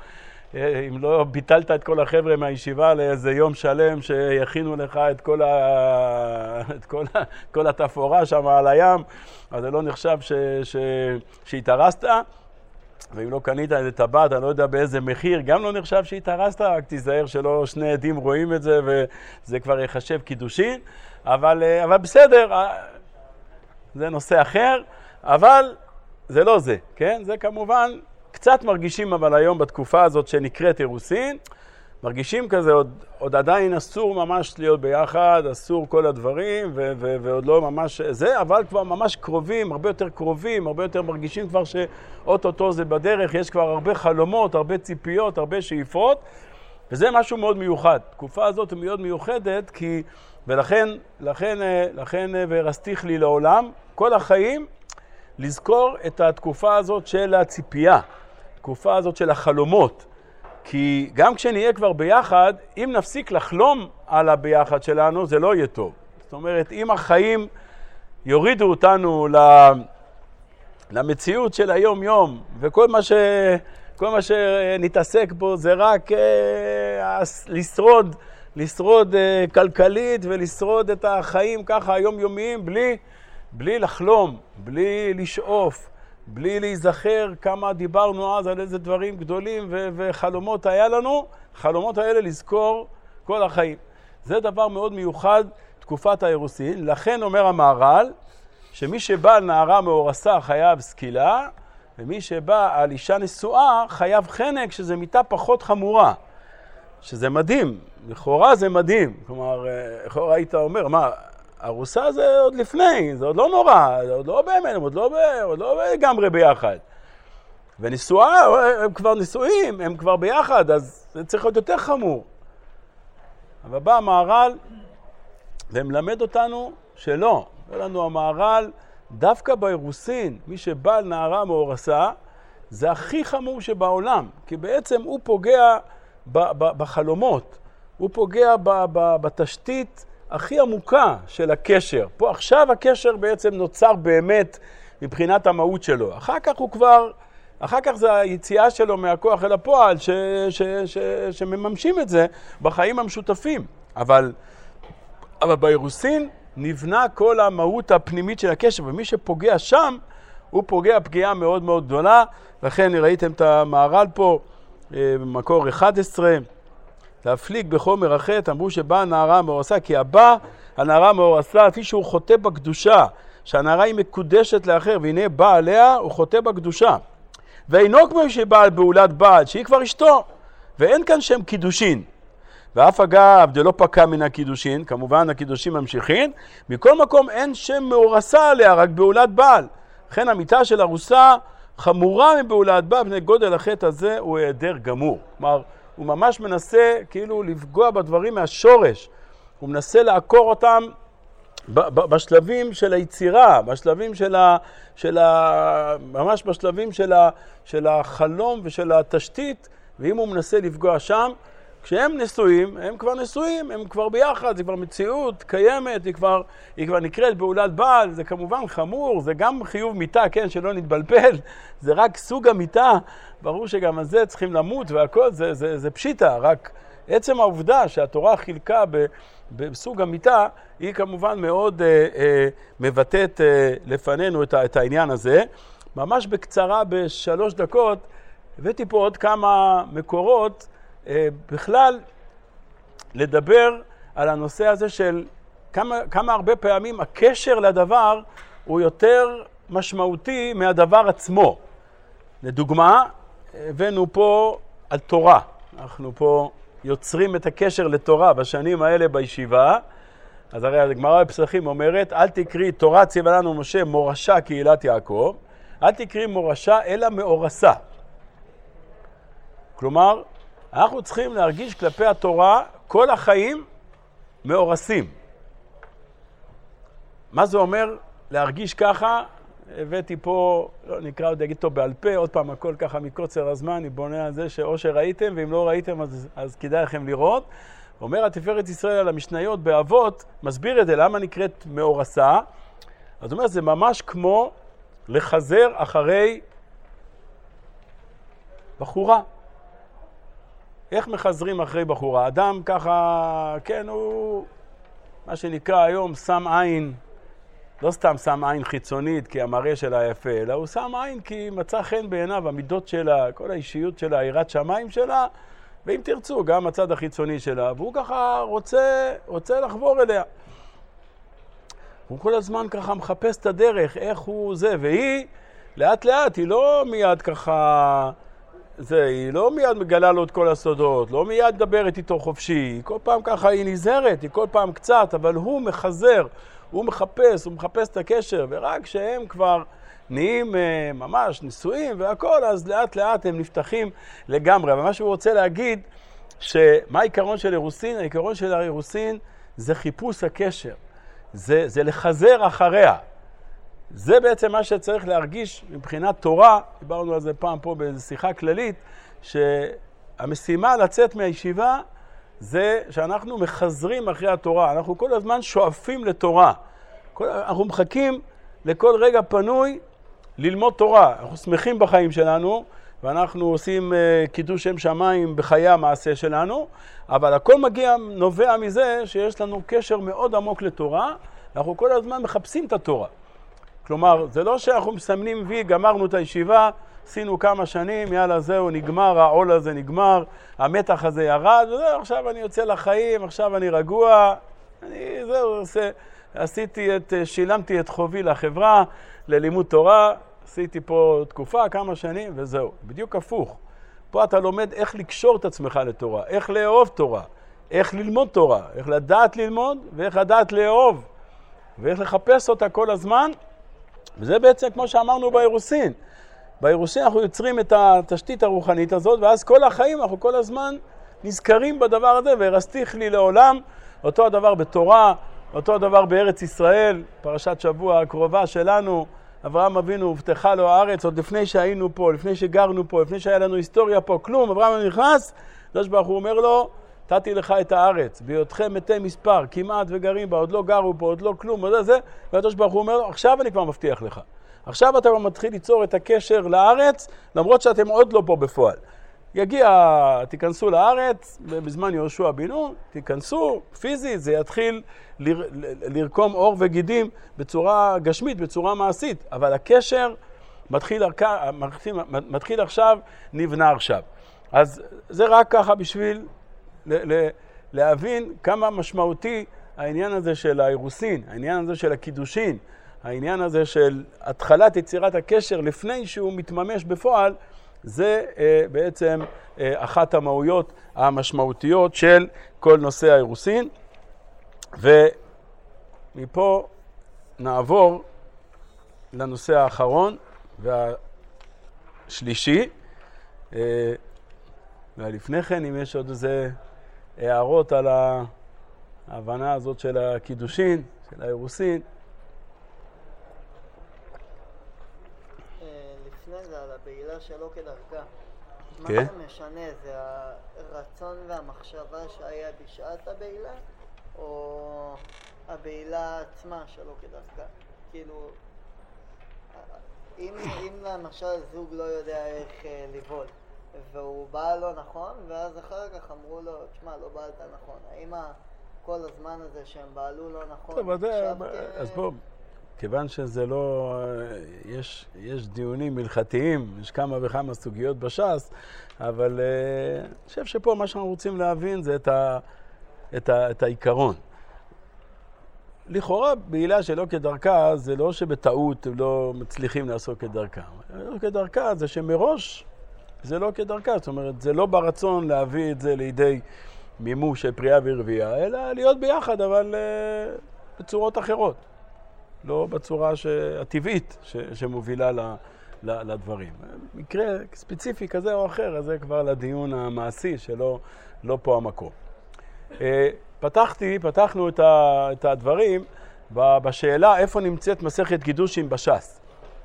אם לא ביטלת את כל החבר'ה מהישיבה לאיזה יום שלם שיכינו לך את כל, ה... את כל, ה... כל התפאורה שם על הים, אז זה לא נחשב ש... ש... שהתארסת. ואם לא קנית את הטבעת, אני לא יודע באיזה מחיר, גם לא נחשב שהתארסת, רק תיזהר שלא שני עדים רואים את זה, וזה כבר יחשב קידושין. אבל, אבל בסדר, זה נושא אחר, אבל זה לא זה, כן? זה כמובן קצת מרגישים, אבל היום בתקופה הזאת שנקראת אירוסין, מרגישים כזה, עוד, עוד עדיין אסור ממש להיות ביחד, אסור כל הדברים, ו- ו- ועוד לא ממש זה, אבל כבר ממש קרובים, הרבה יותר קרובים, הרבה יותר מרגישים כבר שאוטוטו זה בדרך, יש כבר הרבה חלומות, הרבה ציפיות, הרבה שאיפות, וזה משהו מאוד מיוחד. התקופה הזאת היא מאוד מיוחדת, כי, ולכן, לכן, לכן, ורסתיך לי לעולם, כל החיים, לזכור את התקופה הזאת של הציפייה, התקופה הזאת של החלומות, כי גם כשנהיה כבר ביחד, אם נפסיק לחלום על הביחד שלנו, זה לא יהיה טוב. זאת אומרת, אם החיים יורידו אותנו למציאות של היום-יום, וכל מה ש... כל מה שנתעסק בו זה רק אה, לשרוד, לשרוד אה, כלכלית ולשרוד את החיים ככה היום-יומיים, בלי, בלי לחלום, בלי לשאוף, בלי להיזכר כמה דיברנו אז על איזה דברים גדולים ו- וחלומות היה לנו, חלומות האלה לזכור כל החיים. זה דבר מאוד מיוחד, תקופת האירוסין. לכן אומר המהר"ל, שמי שבא על נערה מאורסה חייב סקילה, ומי שבא על אישה נשואה חייב חנק, שזה מיטה פחות חמורה. שזה מדהים, לכאורה זה מדהים. כלומר, לכאורה היית אומר, מה, ארוסה זה עוד לפני, זה עוד לא נורא, זה עוד לא באמת, עוד לא, עוד לא לגמרי ביחד. ונשואה, הם כבר נשואים, הם כבר ביחד, אז זה צריך להיות יותר חמור. אבל בא המהר"ל ומלמד אותנו שלא. אומר לנו המהר"ל, דווקא באירוסין, מי שבא על נערה מאורסה, זה הכי חמור שבעולם, כי בעצם הוא פוגע ב- ב- בחלומות, הוא פוגע ב- ב- בתשתית הכי עמוקה של הקשר. פה עכשיו הקשר בעצם נוצר באמת מבחינת המהות שלו. אחר כך הוא כבר, אחר כך זה היציאה שלו מהכוח אל הפועל, ש- ש- ש- שמממשים את זה בחיים המשותפים. אבל, אבל באירוסין, נבנה כל המהות הפנימית של הקשר, ומי שפוגע שם, הוא פוגע פגיעה מאוד מאוד גדולה. לכן ראיתם את המהר"ל פה, במקור אחד עשרה, להפליג בחומר החטא, אמרו שבאה הנערה מאורסה, כי הבא הנערה מאורסה, כפי שהוא חוטא בקדושה, שהנערה היא מקודשת לאחר, והנה בא עליה, הוא חוטא בקדושה. ואינו כמו שבעל בעולת בעל, שהיא כבר אשתו, ואין כאן שם קידושין. ואף אגב, זה לא פקע מן הקידושין, כמובן הקידושים ממשיכים, מכל מקום אין שם מאורסה עליה, רק בעולת בעל. לכן המיטה של ארוסה חמורה מבעולת בעל, בני גודל החטא הזה הוא היעדר גמור. כלומר, הוא ממש מנסה כאילו לפגוע בדברים מהשורש, הוא מנסה לעקור אותם בשלבים של היצירה, בשלבים של ה... של ה ממש בשלבים של, ה, של החלום ושל התשתית, ואם הוא מנסה לפגוע שם, כשהם נשואים, הם כבר נשואים, הם כבר ביחד, זה כבר מציאות קיימת, היא כבר, היא כבר נקראת בעולת בעל, זה כמובן חמור, זה גם חיוב מיטה, כן, שלא נתבלבל, זה רק סוג המיטה, ברור שגם על זה צריכים למות והכל, זה, זה, זה פשיטה, רק עצם העובדה שהתורה חילקה ב, בסוג המיטה, היא כמובן מאוד אה, אה, מבטאת אה, לפנינו את, את העניין הזה. ממש בקצרה, בשלוש דקות, הבאתי פה עוד כמה מקורות, בכלל לדבר על הנושא הזה של כמה, כמה הרבה פעמים הקשר לדבר הוא יותר משמעותי מהדבר עצמו. לדוגמה, הבאנו פה על תורה. אנחנו פה יוצרים את הקשר לתורה בשנים האלה בישיבה. אז הרי הגמרא בפסחים אומרת, אל תקריא תורה ציווה לנו משה מורשה קהילת יעקב, אל תקריא מורשה אלא מאורסה. כלומר, אנחנו צריכים להרגיש כלפי התורה כל החיים מאורסים. מה זה אומר להרגיש ככה? הבאתי פה, לא נקרא עוד, אגיד אותו בעל פה, עוד פעם הכל ככה מקוצר הזמן, אני בונה על זה שאו שראיתם, ואם לא ראיתם אז, אז כדאי לכם לראות. אומר התפארת ישראל על המשניות באבות, מסביר את זה, למה נקראת מאורסה? אז הוא אומר, זה ממש כמו לחזר אחרי בחורה. איך מחזרים אחרי בחורה? אדם ככה, כן, הוא מה שנקרא היום שם עין, לא סתם שם עין חיצונית כי המראה שלה יפה, אלא הוא שם עין כי מצא חן בעיניו, המידות שלה, כל האישיות שלה, יראת שמיים שלה, ואם תרצו, גם הצד החיצוני שלה, והוא ככה רוצה, רוצה לחבור אליה. הוא כל הזמן ככה מחפש את הדרך, איך הוא זה, והיא לאט לאט, היא לא מיד ככה, זה, היא לא מיד מגלה לו את כל הסודות, לא מיד מדברת איתו חופשי, היא כל פעם ככה היא נזהרת, היא כל פעם קצת, אבל הוא מחזר, הוא מחפש, הוא מחפש את הקשר, ורק כשהם כבר נהיים ממש נישואים והכל, אז לאט לאט הם נפתחים לגמרי. אבל מה שהוא רוצה להגיד, שמה העיקרון של אירוסין? העיקרון של האירוסין זה חיפוש הקשר, זה, זה לחזר אחריה. זה בעצם מה שצריך להרגיש מבחינת תורה, דיברנו על זה פעם פה באיזו שיחה כללית, שהמשימה לצאת מהישיבה זה שאנחנו מחזרים אחרי התורה, אנחנו כל הזמן שואפים לתורה, כל, אנחנו מחכים לכל רגע פנוי ללמוד תורה, אנחנו שמחים בחיים שלנו, ואנחנו עושים uh, קידוש שם שמיים בחיי המעשה שלנו, אבל הכל מגיע, נובע מזה שיש לנו קשר מאוד עמוק לתורה, אנחנו כל הזמן מחפשים את התורה. כלומר, זה לא שאנחנו מסמנים וי, גמרנו את הישיבה, עשינו כמה שנים, יאללה זהו, נגמר, העול הזה נגמר, המתח הזה ירד, וזהו, עכשיו אני יוצא לחיים, עכשיו אני רגוע, אני, זהו, עושה, עשיתי את, שילמתי את חובי לחברה, ללימוד תורה, עשיתי פה תקופה, כמה שנים, וזהו. בדיוק הפוך. פה אתה לומד איך לקשור את עצמך לתורה, איך לאהוב תורה, איך ללמוד תורה, איך לדעת ללמוד, ואיך לדעת לאהוב, ואיך לחפש אותה כל הזמן, וזה בעצם כמו שאמרנו באירוסין. באירוסין אנחנו יוצרים את התשתית הרוחנית הזאת, ואז כל החיים אנחנו כל הזמן נזכרים בדבר הזה, והרסתיך לי לעולם, אותו הדבר בתורה, אותו הדבר בארץ ישראל, פרשת שבוע הקרובה שלנו, אברהם אבינו הובטחה לו הארץ, עוד לפני שהיינו פה, לפני שגרנו פה, לפני שהיה לנו היסטוריה פה, כלום, אברהם נכנס, הקדוש ברוך הוא אומר לו, נתתי לך את הארץ, בהיותכם מתי מספר, כמעט וגרים בה, עוד לא גרו פה, עוד לא כלום, עוד זה, והקדוש ברוך הוא אומר לו, עכשיו אני כבר מבטיח לך. עכשיו אתה כבר מתחיל ליצור את הקשר לארץ, למרות שאתם עוד לא פה בפועל. יגיע, תיכנסו לארץ, בזמן יהושע בן נון, תיכנסו פיזית, זה יתחיל ל- ל- לרקום אור וגידים בצורה גשמית, בצורה מעשית, אבל הקשר מתחיל, מתחיל, מתחיל עכשיו, נבנה עכשיו. אז זה רק ככה בשביל ל- ל- להבין כמה משמעותי העניין הזה של האירוסין, העניין הזה של הקידושין, העניין הזה של התחלת יצירת הקשר לפני שהוא מתממש בפועל, זה אה, בעצם אה, אחת המהויות המשמעותיות של כל נושא האירוסין. ומפה נעבור לנושא האחרון והשלישי. אה, ולפני כן, אם יש עוד איזה הערות על ההבנה הזאת של הקידושין, של האירוסין. זה על הבעילה שלא כדרכה. כן. מה שמשנה זה הרצון והמחשבה שהיה בשעת הבעילה, או הבעילה עצמה שלא כדרכה? כאילו, אם, אם למשל זוג לא יודע איך לבעול, והוא בעל לא נכון, ואז אחר כך אמרו לו, תשמע, לא בעלת נכון. האם כל הזמן הזה שהם בעלו לא נכון? טוב, אז, אז בוא. כיוון שזה לא, יש, יש דיונים הלכתיים, יש כמה וכמה סוגיות בש"ס, אבל uh, אני חושב שפה מה שאנחנו רוצים להבין זה את, ה, את, ה, את העיקרון. לכאורה בעילה שלא כדרכה, זה לא שבטעות הם לא מצליחים לעשות כדרכה. לא כדרכה זה שמראש זה לא כדרכה, זאת אומרת, זה לא ברצון להביא את זה לידי מימוש של פריאה ורבייה, אלא להיות ביחד, אבל uh, בצורות אחרות. לא בצורה הטבעית שמובילה לדברים. מקרה ספציפי כזה או אחר, אז זה כבר לדיון המעשי שלא לא פה המקום. פתחתי, פתחנו את הדברים בשאלה איפה נמצאת מסכת קידושין בש"ס.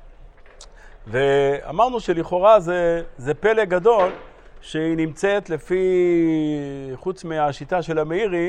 ואמרנו שלכאורה זה, זה פלא גדול שהיא נמצאת לפי, חוץ מהשיטה של המאירי,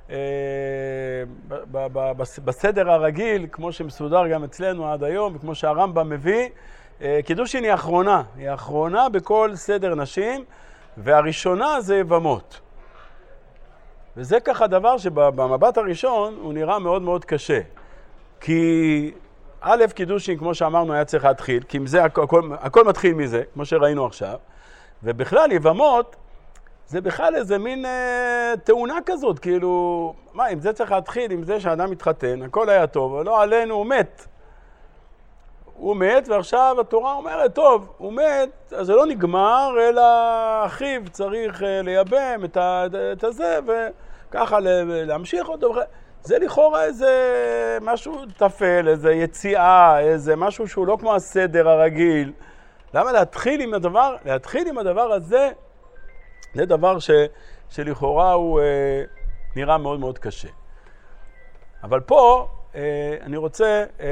בסדר הרגיל, כמו שמסודר גם אצלנו עד היום, וכמו שהרמב"ם מביא, קידושין היא האחרונה, היא האחרונה בכל סדר נשים, והראשונה זה יבמות. וזה ככה דבר שבמבט הראשון הוא נראה מאוד מאוד קשה. כי א', קידושין, כמו שאמרנו, היה צריך להתחיל, כי זה, הכל, הכל מתחיל מזה, כמו שראינו עכשיו. ובכלל, יבמות, זה בכלל איזה מין אה, תאונה כזאת, כאילו, מה, אם זה צריך להתחיל, עם זה שאדם מתחתן, הכל היה טוב, אבל לא עלינו, הוא מת. הוא מת, ועכשיו התורה אומרת, טוב, הוא מת, אז זה לא נגמר, אלא אחיו צריך אה, לייבם את, ה, את הזה, וככה להמשיך אותו. זה לכאורה איזה משהו תפל, איזה יציאה, איזה משהו שהוא לא כמו הסדר הרגיל. למה להתחיל עם הדבר? להתחיל עם הדבר הזה, זה דבר ש, שלכאורה הוא אה, נראה מאוד מאוד קשה. אבל פה אה, אני רוצה אה,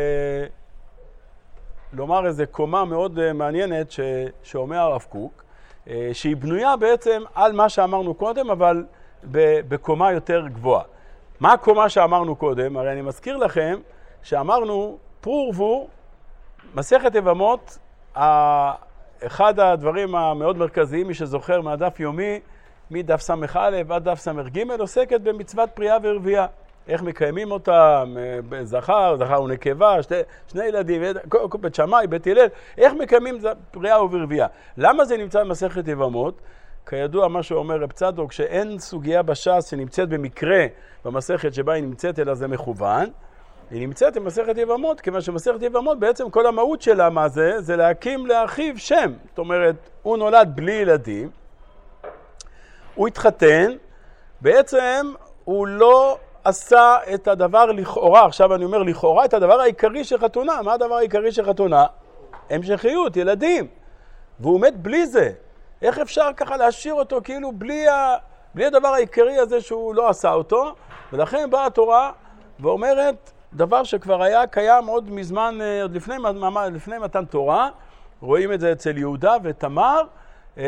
לומר איזו קומה מאוד אה, מעניינת ש, שאומר הרב קוק, אה, שהיא בנויה בעצם על מה שאמרנו קודם, אבל ב, בקומה יותר גבוהה. מה הקומה שאמרנו קודם? הרי אני מזכיר לכם שאמרנו פרו ורבו, מסכת יבמות, אחד הדברים המאוד מרכזיים, מי שזוכר מהדף יומי, מדף סמך א' עד דף סמך ג', עוסקת במצוות פריאה ורבייה. איך מקיימים אותם, זכר, זכר ונקבה, שני, שני ילדים, בית שמאי, בית הלל, איך מקיימים פריאה ורבייה. למה זה נמצא במסכת יבמות? כידוע מה שאומר רב צדוק, שאין סוגיה בש"ס שנמצאת במקרה במסכת שבה היא נמצאת, אלא זה מכוון. היא נמצאת במסכת יבמות, כיוון שמסכת יבמות בעצם כל המהות שלה מה זה? זה להקים לאחיו שם. זאת אומרת, הוא נולד בלי ילדים, הוא התחתן, בעצם הוא לא עשה את הדבר לכאורה, עכשיו אני אומר לכאורה, את הדבר העיקרי של חתונה. מה הדבר העיקרי של חתונה? המשכיות, ילדים. והוא מת בלי זה. איך אפשר ככה להשאיר אותו כאילו בלי, ה... בלי הדבר העיקרי הזה שהוא לא עשה אותו? ולכן באה התורה ואומרת דבר שכבר היה קיים עוד מזמן, עוד לפני, לפני מתן תורה, רואים את זה אצל יהודה ותמר, אה,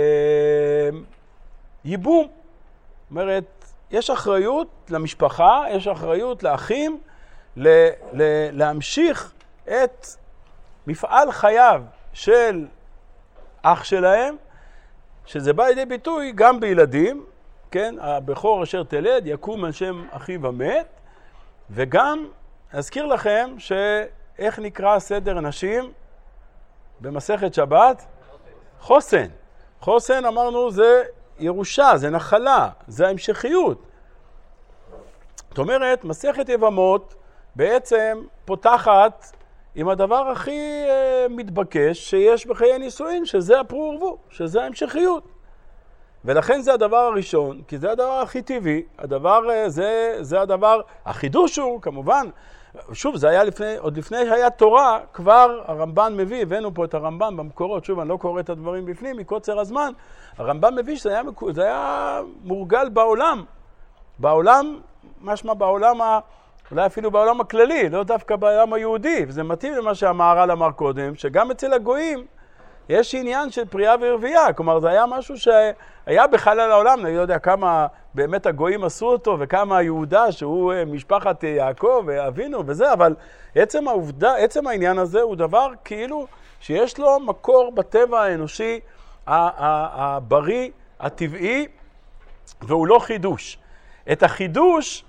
ייבום. זאת אומרת, יש אחריות למשפחה, יש אחריות לאחים, ל, ל, להמשיך את מפעל חייו של אח שלהם, שזה בא לידי ביטוי גם בילדים, כן? הבכור אשר תלד יקום על שם אחיו המת, וגם אזכיר לכם שאיך נקרא סדר נשים במסכת שבת? חוסן. חוסן אמרנו זה ירושה, זה נחלה, זה ההמשכיות. זאת אומרת, מסכת יבמות בעצם פותחת עם הדבר הכי uh, מתבקש שיש בחיי נישואין, שזה הפרו ורבו, שזה ההמשכיות. ולכן זה הדבר הראשון, כי זה הדבר הכי טבעי, הדבר, uh, זה, זה הדבר, החידוש הוא כמובן, שוב, זה היה לפני, עוד לפני שהיה תורה, כבר הרמב"ן מביא, הבאנו פה את הרמב"ן במקורות, שוב, אני לא קורא את הדברים בפנים, מקוצר הזמן, הרמב"ן מביא שזה היה, זה היה מורגל בעולם, בעולם, משמע בעולם ה... אולי אפילו בעולם הכללי, לא דווקא בעולם היהודי, וזה מתאים למה שהמהר"ל אמר קודם, שגם אצל הגויים יש עניין של פריאה ורבייה, כלומר זה היה משהו שהיה בחלל העולם, אני לא יודע כמה באמת הגויים עשו אותו, וכמה יהודה שהוא משפחת יעקב ואבינו וזה, אבל עצם העובדה, עצם העניין הזה הוא דבר כאילו שיש לו מקור בטבע האנושי, הבריא, הטבעי, והוא לא חידוש. את החידוש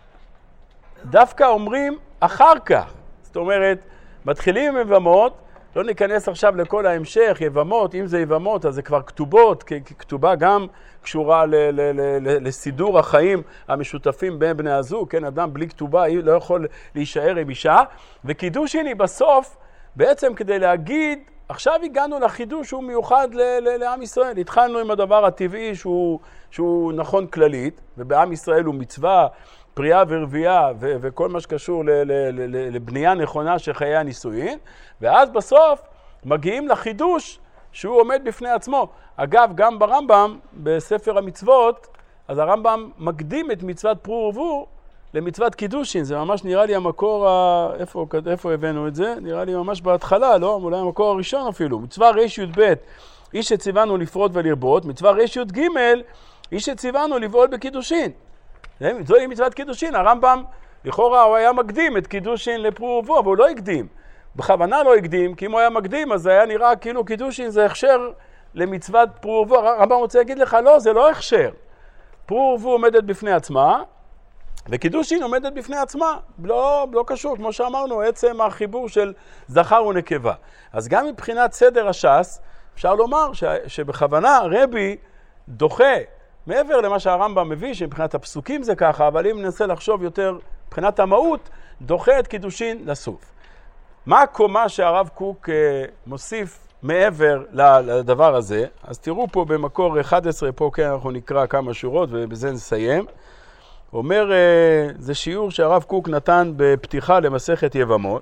דווקא אומרים אחר כך. זאת אומרת, מתחילים עם יבמות, לא ניכנס עכשיו לכל ההמשך, יבמות, אם זה יבמות, אז זה כבר כתובות, כי כתובה גם קשורה ל- ל- ל- ל- לסידור החיים המשותפים בין בני הזוג, כן, אדם בלי כתובה לא יכול להישאר עם אישה, וקידושין היא בסוף, בעצם כדי להגיד, עכשיו הגענו לחידוש שהוא מיוחד ל- ל- לעם ישראל. התחלנו עם הדבר הטבעי שהוא, שהוא נכון כללית, ובעם ישראל הוא מצווה, פריאה ורבייה ו- וכל מה שקשור ל- ל- ל- לבנייה נכונה של חיי הנישואין, ואז בסוף מגיעים לחידוש שהוא עומד בפני עצמו. אגב, גם ברמב"ם, בספר המצוות, אז הרמב"ם מקדים את מצוות פרו ורבו למצוות קידושין. זה ממש נראה לי המקור, ה... איפה, איפה הבאנו את זה? נראה לי ממש בהתחלה, לא? אולי המקור הראשון אפילו. מצווה רש י"ב, איש שציוונו לפרוט ולרבות. מצווה רש י"ג, איש שציוונו לבעול בקידושין. זוהי מצוות קידושין. הרמב"ם, לכאורה הוא היה מקדים את קידושין לפרו ורבו, אבל הוא לא הקדים. בכוונה לא הקדים, כי אם הוא היה מקדים, אז זה היה נראה כאילו קידושין זה הכשר למצוות פרו ורבו. הרמב"ם רוצה להגיד לך, לא, זה לא הכשר. פרו ורבו עומדת בפני עצמה, וקידושין עומדת בפני עצמה. לא, לא קשור, כמו שאמרנו, עצם החיבור של זכר ונקבה. אז גם מבחינת סדר הש"ס, אפשר לומר ש, שבכוונה רבי דוחה, מעבר למה שהרמב"ם מביא, שמבחינת הפסוקים זה ככה, אבל אם ננסה לחשוב יותר מבחינת המהות, דוחה את קידושין לסוף. מה הקומה שהרב קוק אה, מוסיף מעבר לדבר הזה? אז תראו פה במקור אחד עשרה, פה כן אנחנו נקרא כמה שורות ובזה נסיים. הוא אומר, אה, זה שיעור שהרב קוק נתן בפתיחה למסכת יבמות,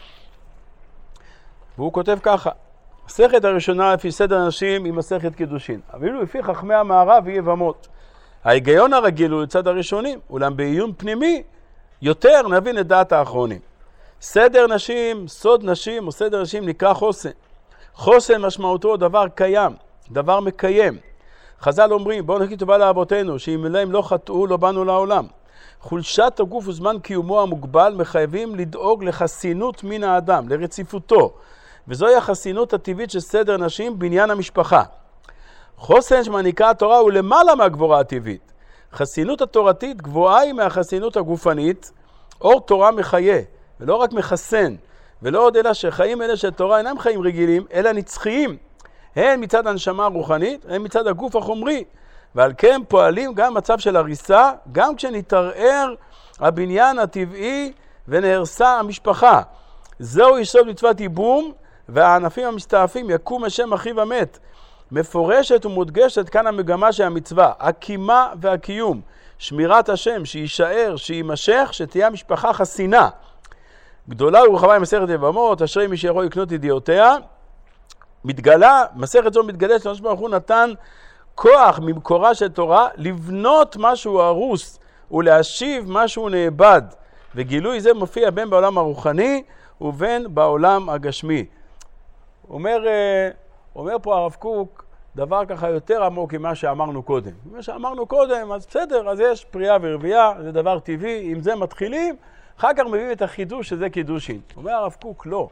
והוא כותב ככה, מסכת הראשונה לפי סדר נשים היא מסכת קידושין, אבל לפי חכמי המערב היא יבמות. ההיגיון הרגיל הוא לצד הראשונים, אולם בעיון פנימי יותר נבין את דעת האחרונים. סדר נשים, סוד נשים או סדר נשים נקרא חוסן. חוסן משמעותו דבר קיים, דבר מקיים. חז"ל אומרים, בואו נגיד טובה לאבותינו, שאם אליהם לא חטאו לא באנו לעולם. חולשת הגוף וזמן קיומו המוגבל מחייבים לדאוג לחסינות מן האדם, לרציפותו. וזוהי החסינות הטבעית של סדר נשים בעניין המשפחה. חוסן שמעניקה התורה הוא למעלה מהגבורה הטבעית. חסינות התורתית גבוהה היא מהחסינות הגופנית, אור תורה מחיה, ולא רק מחסן, ולא עוד אלא שחיים אלה של תורה אינם חיים רגילים, אלא נצחיים, הן מצד הנשמה הרוחנית, הן מצד הגוף החומרי, ועל כן פועלים גם מצב של הריסה, גם כשנתערער הבניין הטבעי ונהרסה המשפחה. זהו יסוד מצוות ייבום, והענפים המסתעפים יקום השם אחיו המת. מפורשת ומודגשת כאן המגמה של המצווה, הקימה והקיום, שמירת השם, שישאר, שימשך, שתהיה משפחה חסינה. גדולה ורחבה היא מסכת יבמות, אשרי מי שיכול לקנות ידיעותיה. מתגלה, מסכת זו מתגלה שהקדוש ברוך הוא נתן כוח ממקורה של תורה לבנות משהו הרוס ולהשיב משהו נאבד. וגילוי זה מופיע בין בעולם הרוחני ובין בעולם הגשמי. אומר, אומר פה הרב קוק דבר ככה יותר עמוק ממה שאמרנו קודם. מה שאמרנו קודם, אז בסדר, אז יש פריאה ורבייה, זה דבר טבעי, עם זה מתחילים, אחר כך מביאים את החידוש שזה קידושין. אומר הרב קוק, לא.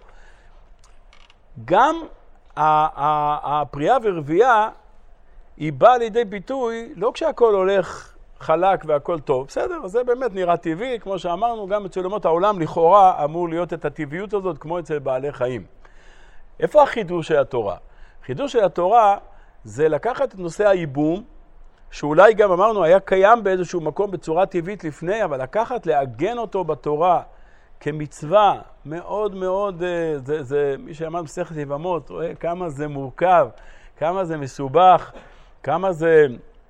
גם הפריאה ורבייה היא באה לידי ביטוי, לא כשהכל הולך חלק והכל טוב, בסדר, זה באמת נראה טבעי, כמו שאמרנו, גם אצל אומות העולם לכאורה אמור להיות את הטבעיות הזאת כמו אצל בעלי חיים. איפה החידוש של התורה? חידוש של התורה זה לקחת את נושא הייבום, שאולי גם אמרנו היה קיים באיזשהו מקום בצורה טבעית לפני, אבל לקחת, לעגן אותו בתורה כמצווה מאוד מאוד, זה, זה מי שאמר מסכת יבמות, רואה כמה זה מורכב, כמה זה מסובך, כמה זה,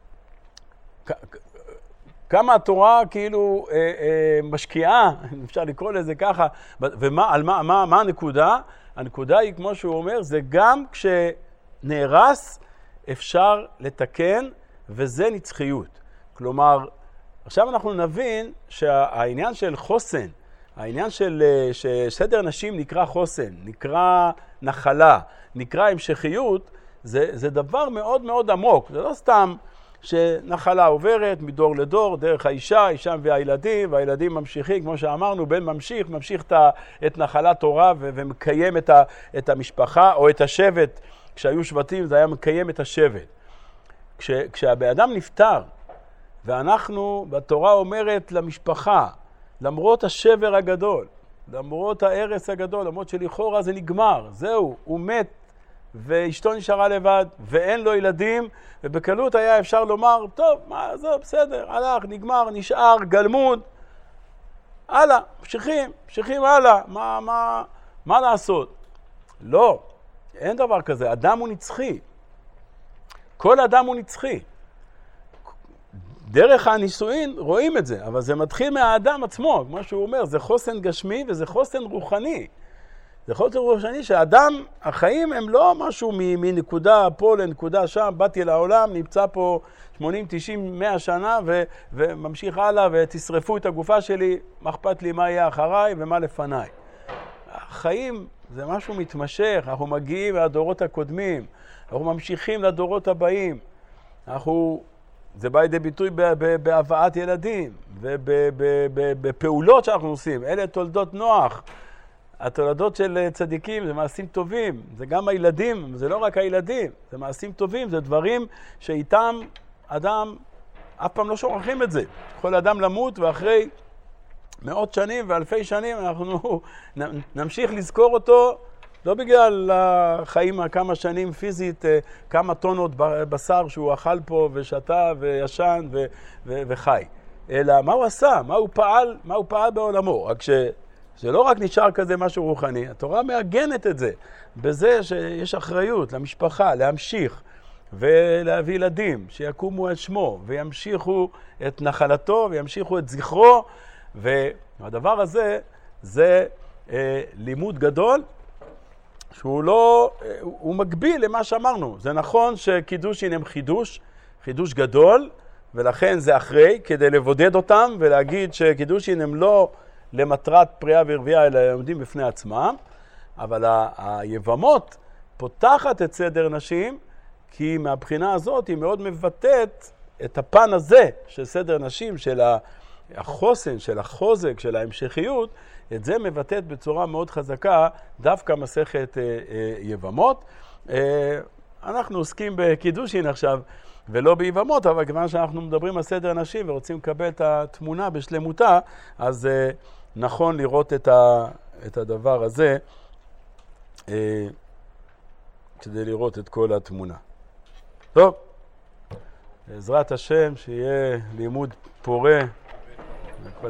כמה התורה כאילו אה, אה, משקיעה, אפשר לקרוא לזה ככה, ומה, על מה, מה, מה הנקודה? הנקודה היא, כמו שהוא אומר, זה גם כשנהרס אפשר לתקן, וזה נצחיות. כלומר, עכשיו אנחנו נבין שהעניין של חוסן, העניין של שסדר נשים נקרא חוסן, נקרא נחלה, נקרא המשכיות, זה, זה דבר מאוד מאוד עמוק. זה לא סתם שנחלה עוברת מדור לדור, דרך האישה, האישה והילדים, והילדים ממשיכים, כמו שאמרנו, בן ממשיך, ממשיך את נחלת תורה ומקיים את, ה, את המשפחה או את השבט. כשהיו שבטים זה היה מקיים את השבט. כש, כשהבאדם נפטר, ואנחנו בתורה אומרת למשפחה, למרות השבר הגדול, למרות ההרס הגדול, למרות שלכאורה זה נגמר, זהו, הוא מת, ואשתו נשארה לבד, ואין לו ילדים, ובקלות היה אפשר לומר, טוב, מה, זהו, בסדר, הלך, נגמר, נשאר, גלמוד, הלאה, ממשיכים, ממשיכים הלאה, מה, מה, מה לעשות? לא, אין דבר כזה, אדם הוא נצחי. כל אדם הוא נצחי. דרך הנישואין רואים את זה, אבל זה מתחיל מהאדם עצמו, כמו שהוא אומר, זה חוסן גשמי וזה חוסן רוחני. זה חוסן רוחני שהאדם, החיים הם לא משהו מנקודה פה לנקודה שם, באתי לעולם, נמצא פה שמונים, תשעים, מאה שנה ו- וממשיך הלאה ותשרפו את הגופה שלי, מה אכפת לי מה יהיה אחריי ומה לפניי. החיים זה משהו מתמשך, אנחנו מגיעים מהדורות הקודמים, אנחנו ממשיכים לדורות הבאים, אנחנו, זה בא לידי ביטוי בהבאת ילדים ובפעולות שאנחנו עושים, אלה תולדות נוח, התולדות של צדיקים זה מעשים טובים, זה גם הילדים, זה לא רק הילדים, זה מעשים טובים, זה דברים שאיתם אדם, אף פעם לא שוכחים את זה. יכול אדם למות ואחרי מאות שנים ואלפי שנים אנחנו נמשיך לזכור אותו, לא בגלל החיים כמה שנים פיזית, כמה טונות בשר שהוא אכל פה ושתה וישן ו- ו- וחי, אלא מה הוא עשה, מה הוא פעל, מה הוא פעל בעולמו. רק שזה לא רק נשאר כזה משהו רוחני, התורה מעגנת את זה, בזה שיש אחריות למשפחה להמשיך ולהביא ילדים שיקומו את שמו וימשיכו את נחלתו וימשיכו את זכרו, והדבר הזה זה אה, לימוד גדול שהוא לא, הוא, הוא מקביל למה שאמרנו. זה נכון שקידושין הם חידוש, חידוש גדול, ולכן זה אחרי, כדי לבודד אותם ולהגיד שקידושין הם לא למטרת פריאה ורבייה, אלא עומדים בפני עצמם, אבל ה- היבמות פותחת את סדר נשים, כי מהבחינה הזאת היא מאוד מבטאת את הפן הזה של סדר נשים, של החוסן, של החוזק, של ההמשכיות, את זה מבטאת בצורה מאוד חזקה דווקא מסכת אה, אה, יבמות. אה, אנחנו עוסקים בקידושין עכשיו ולא ביבמות, אבל כיוון שאנחנו מדברים על סדר נשים ורוצים לקבל את התמונה בשלמותה, אז אה, נכון לראות את, ה, את הדבר הזה אה, כדי לראות את כל התמונה. טוב, בעזרת השם שיהיה לימוד פורה.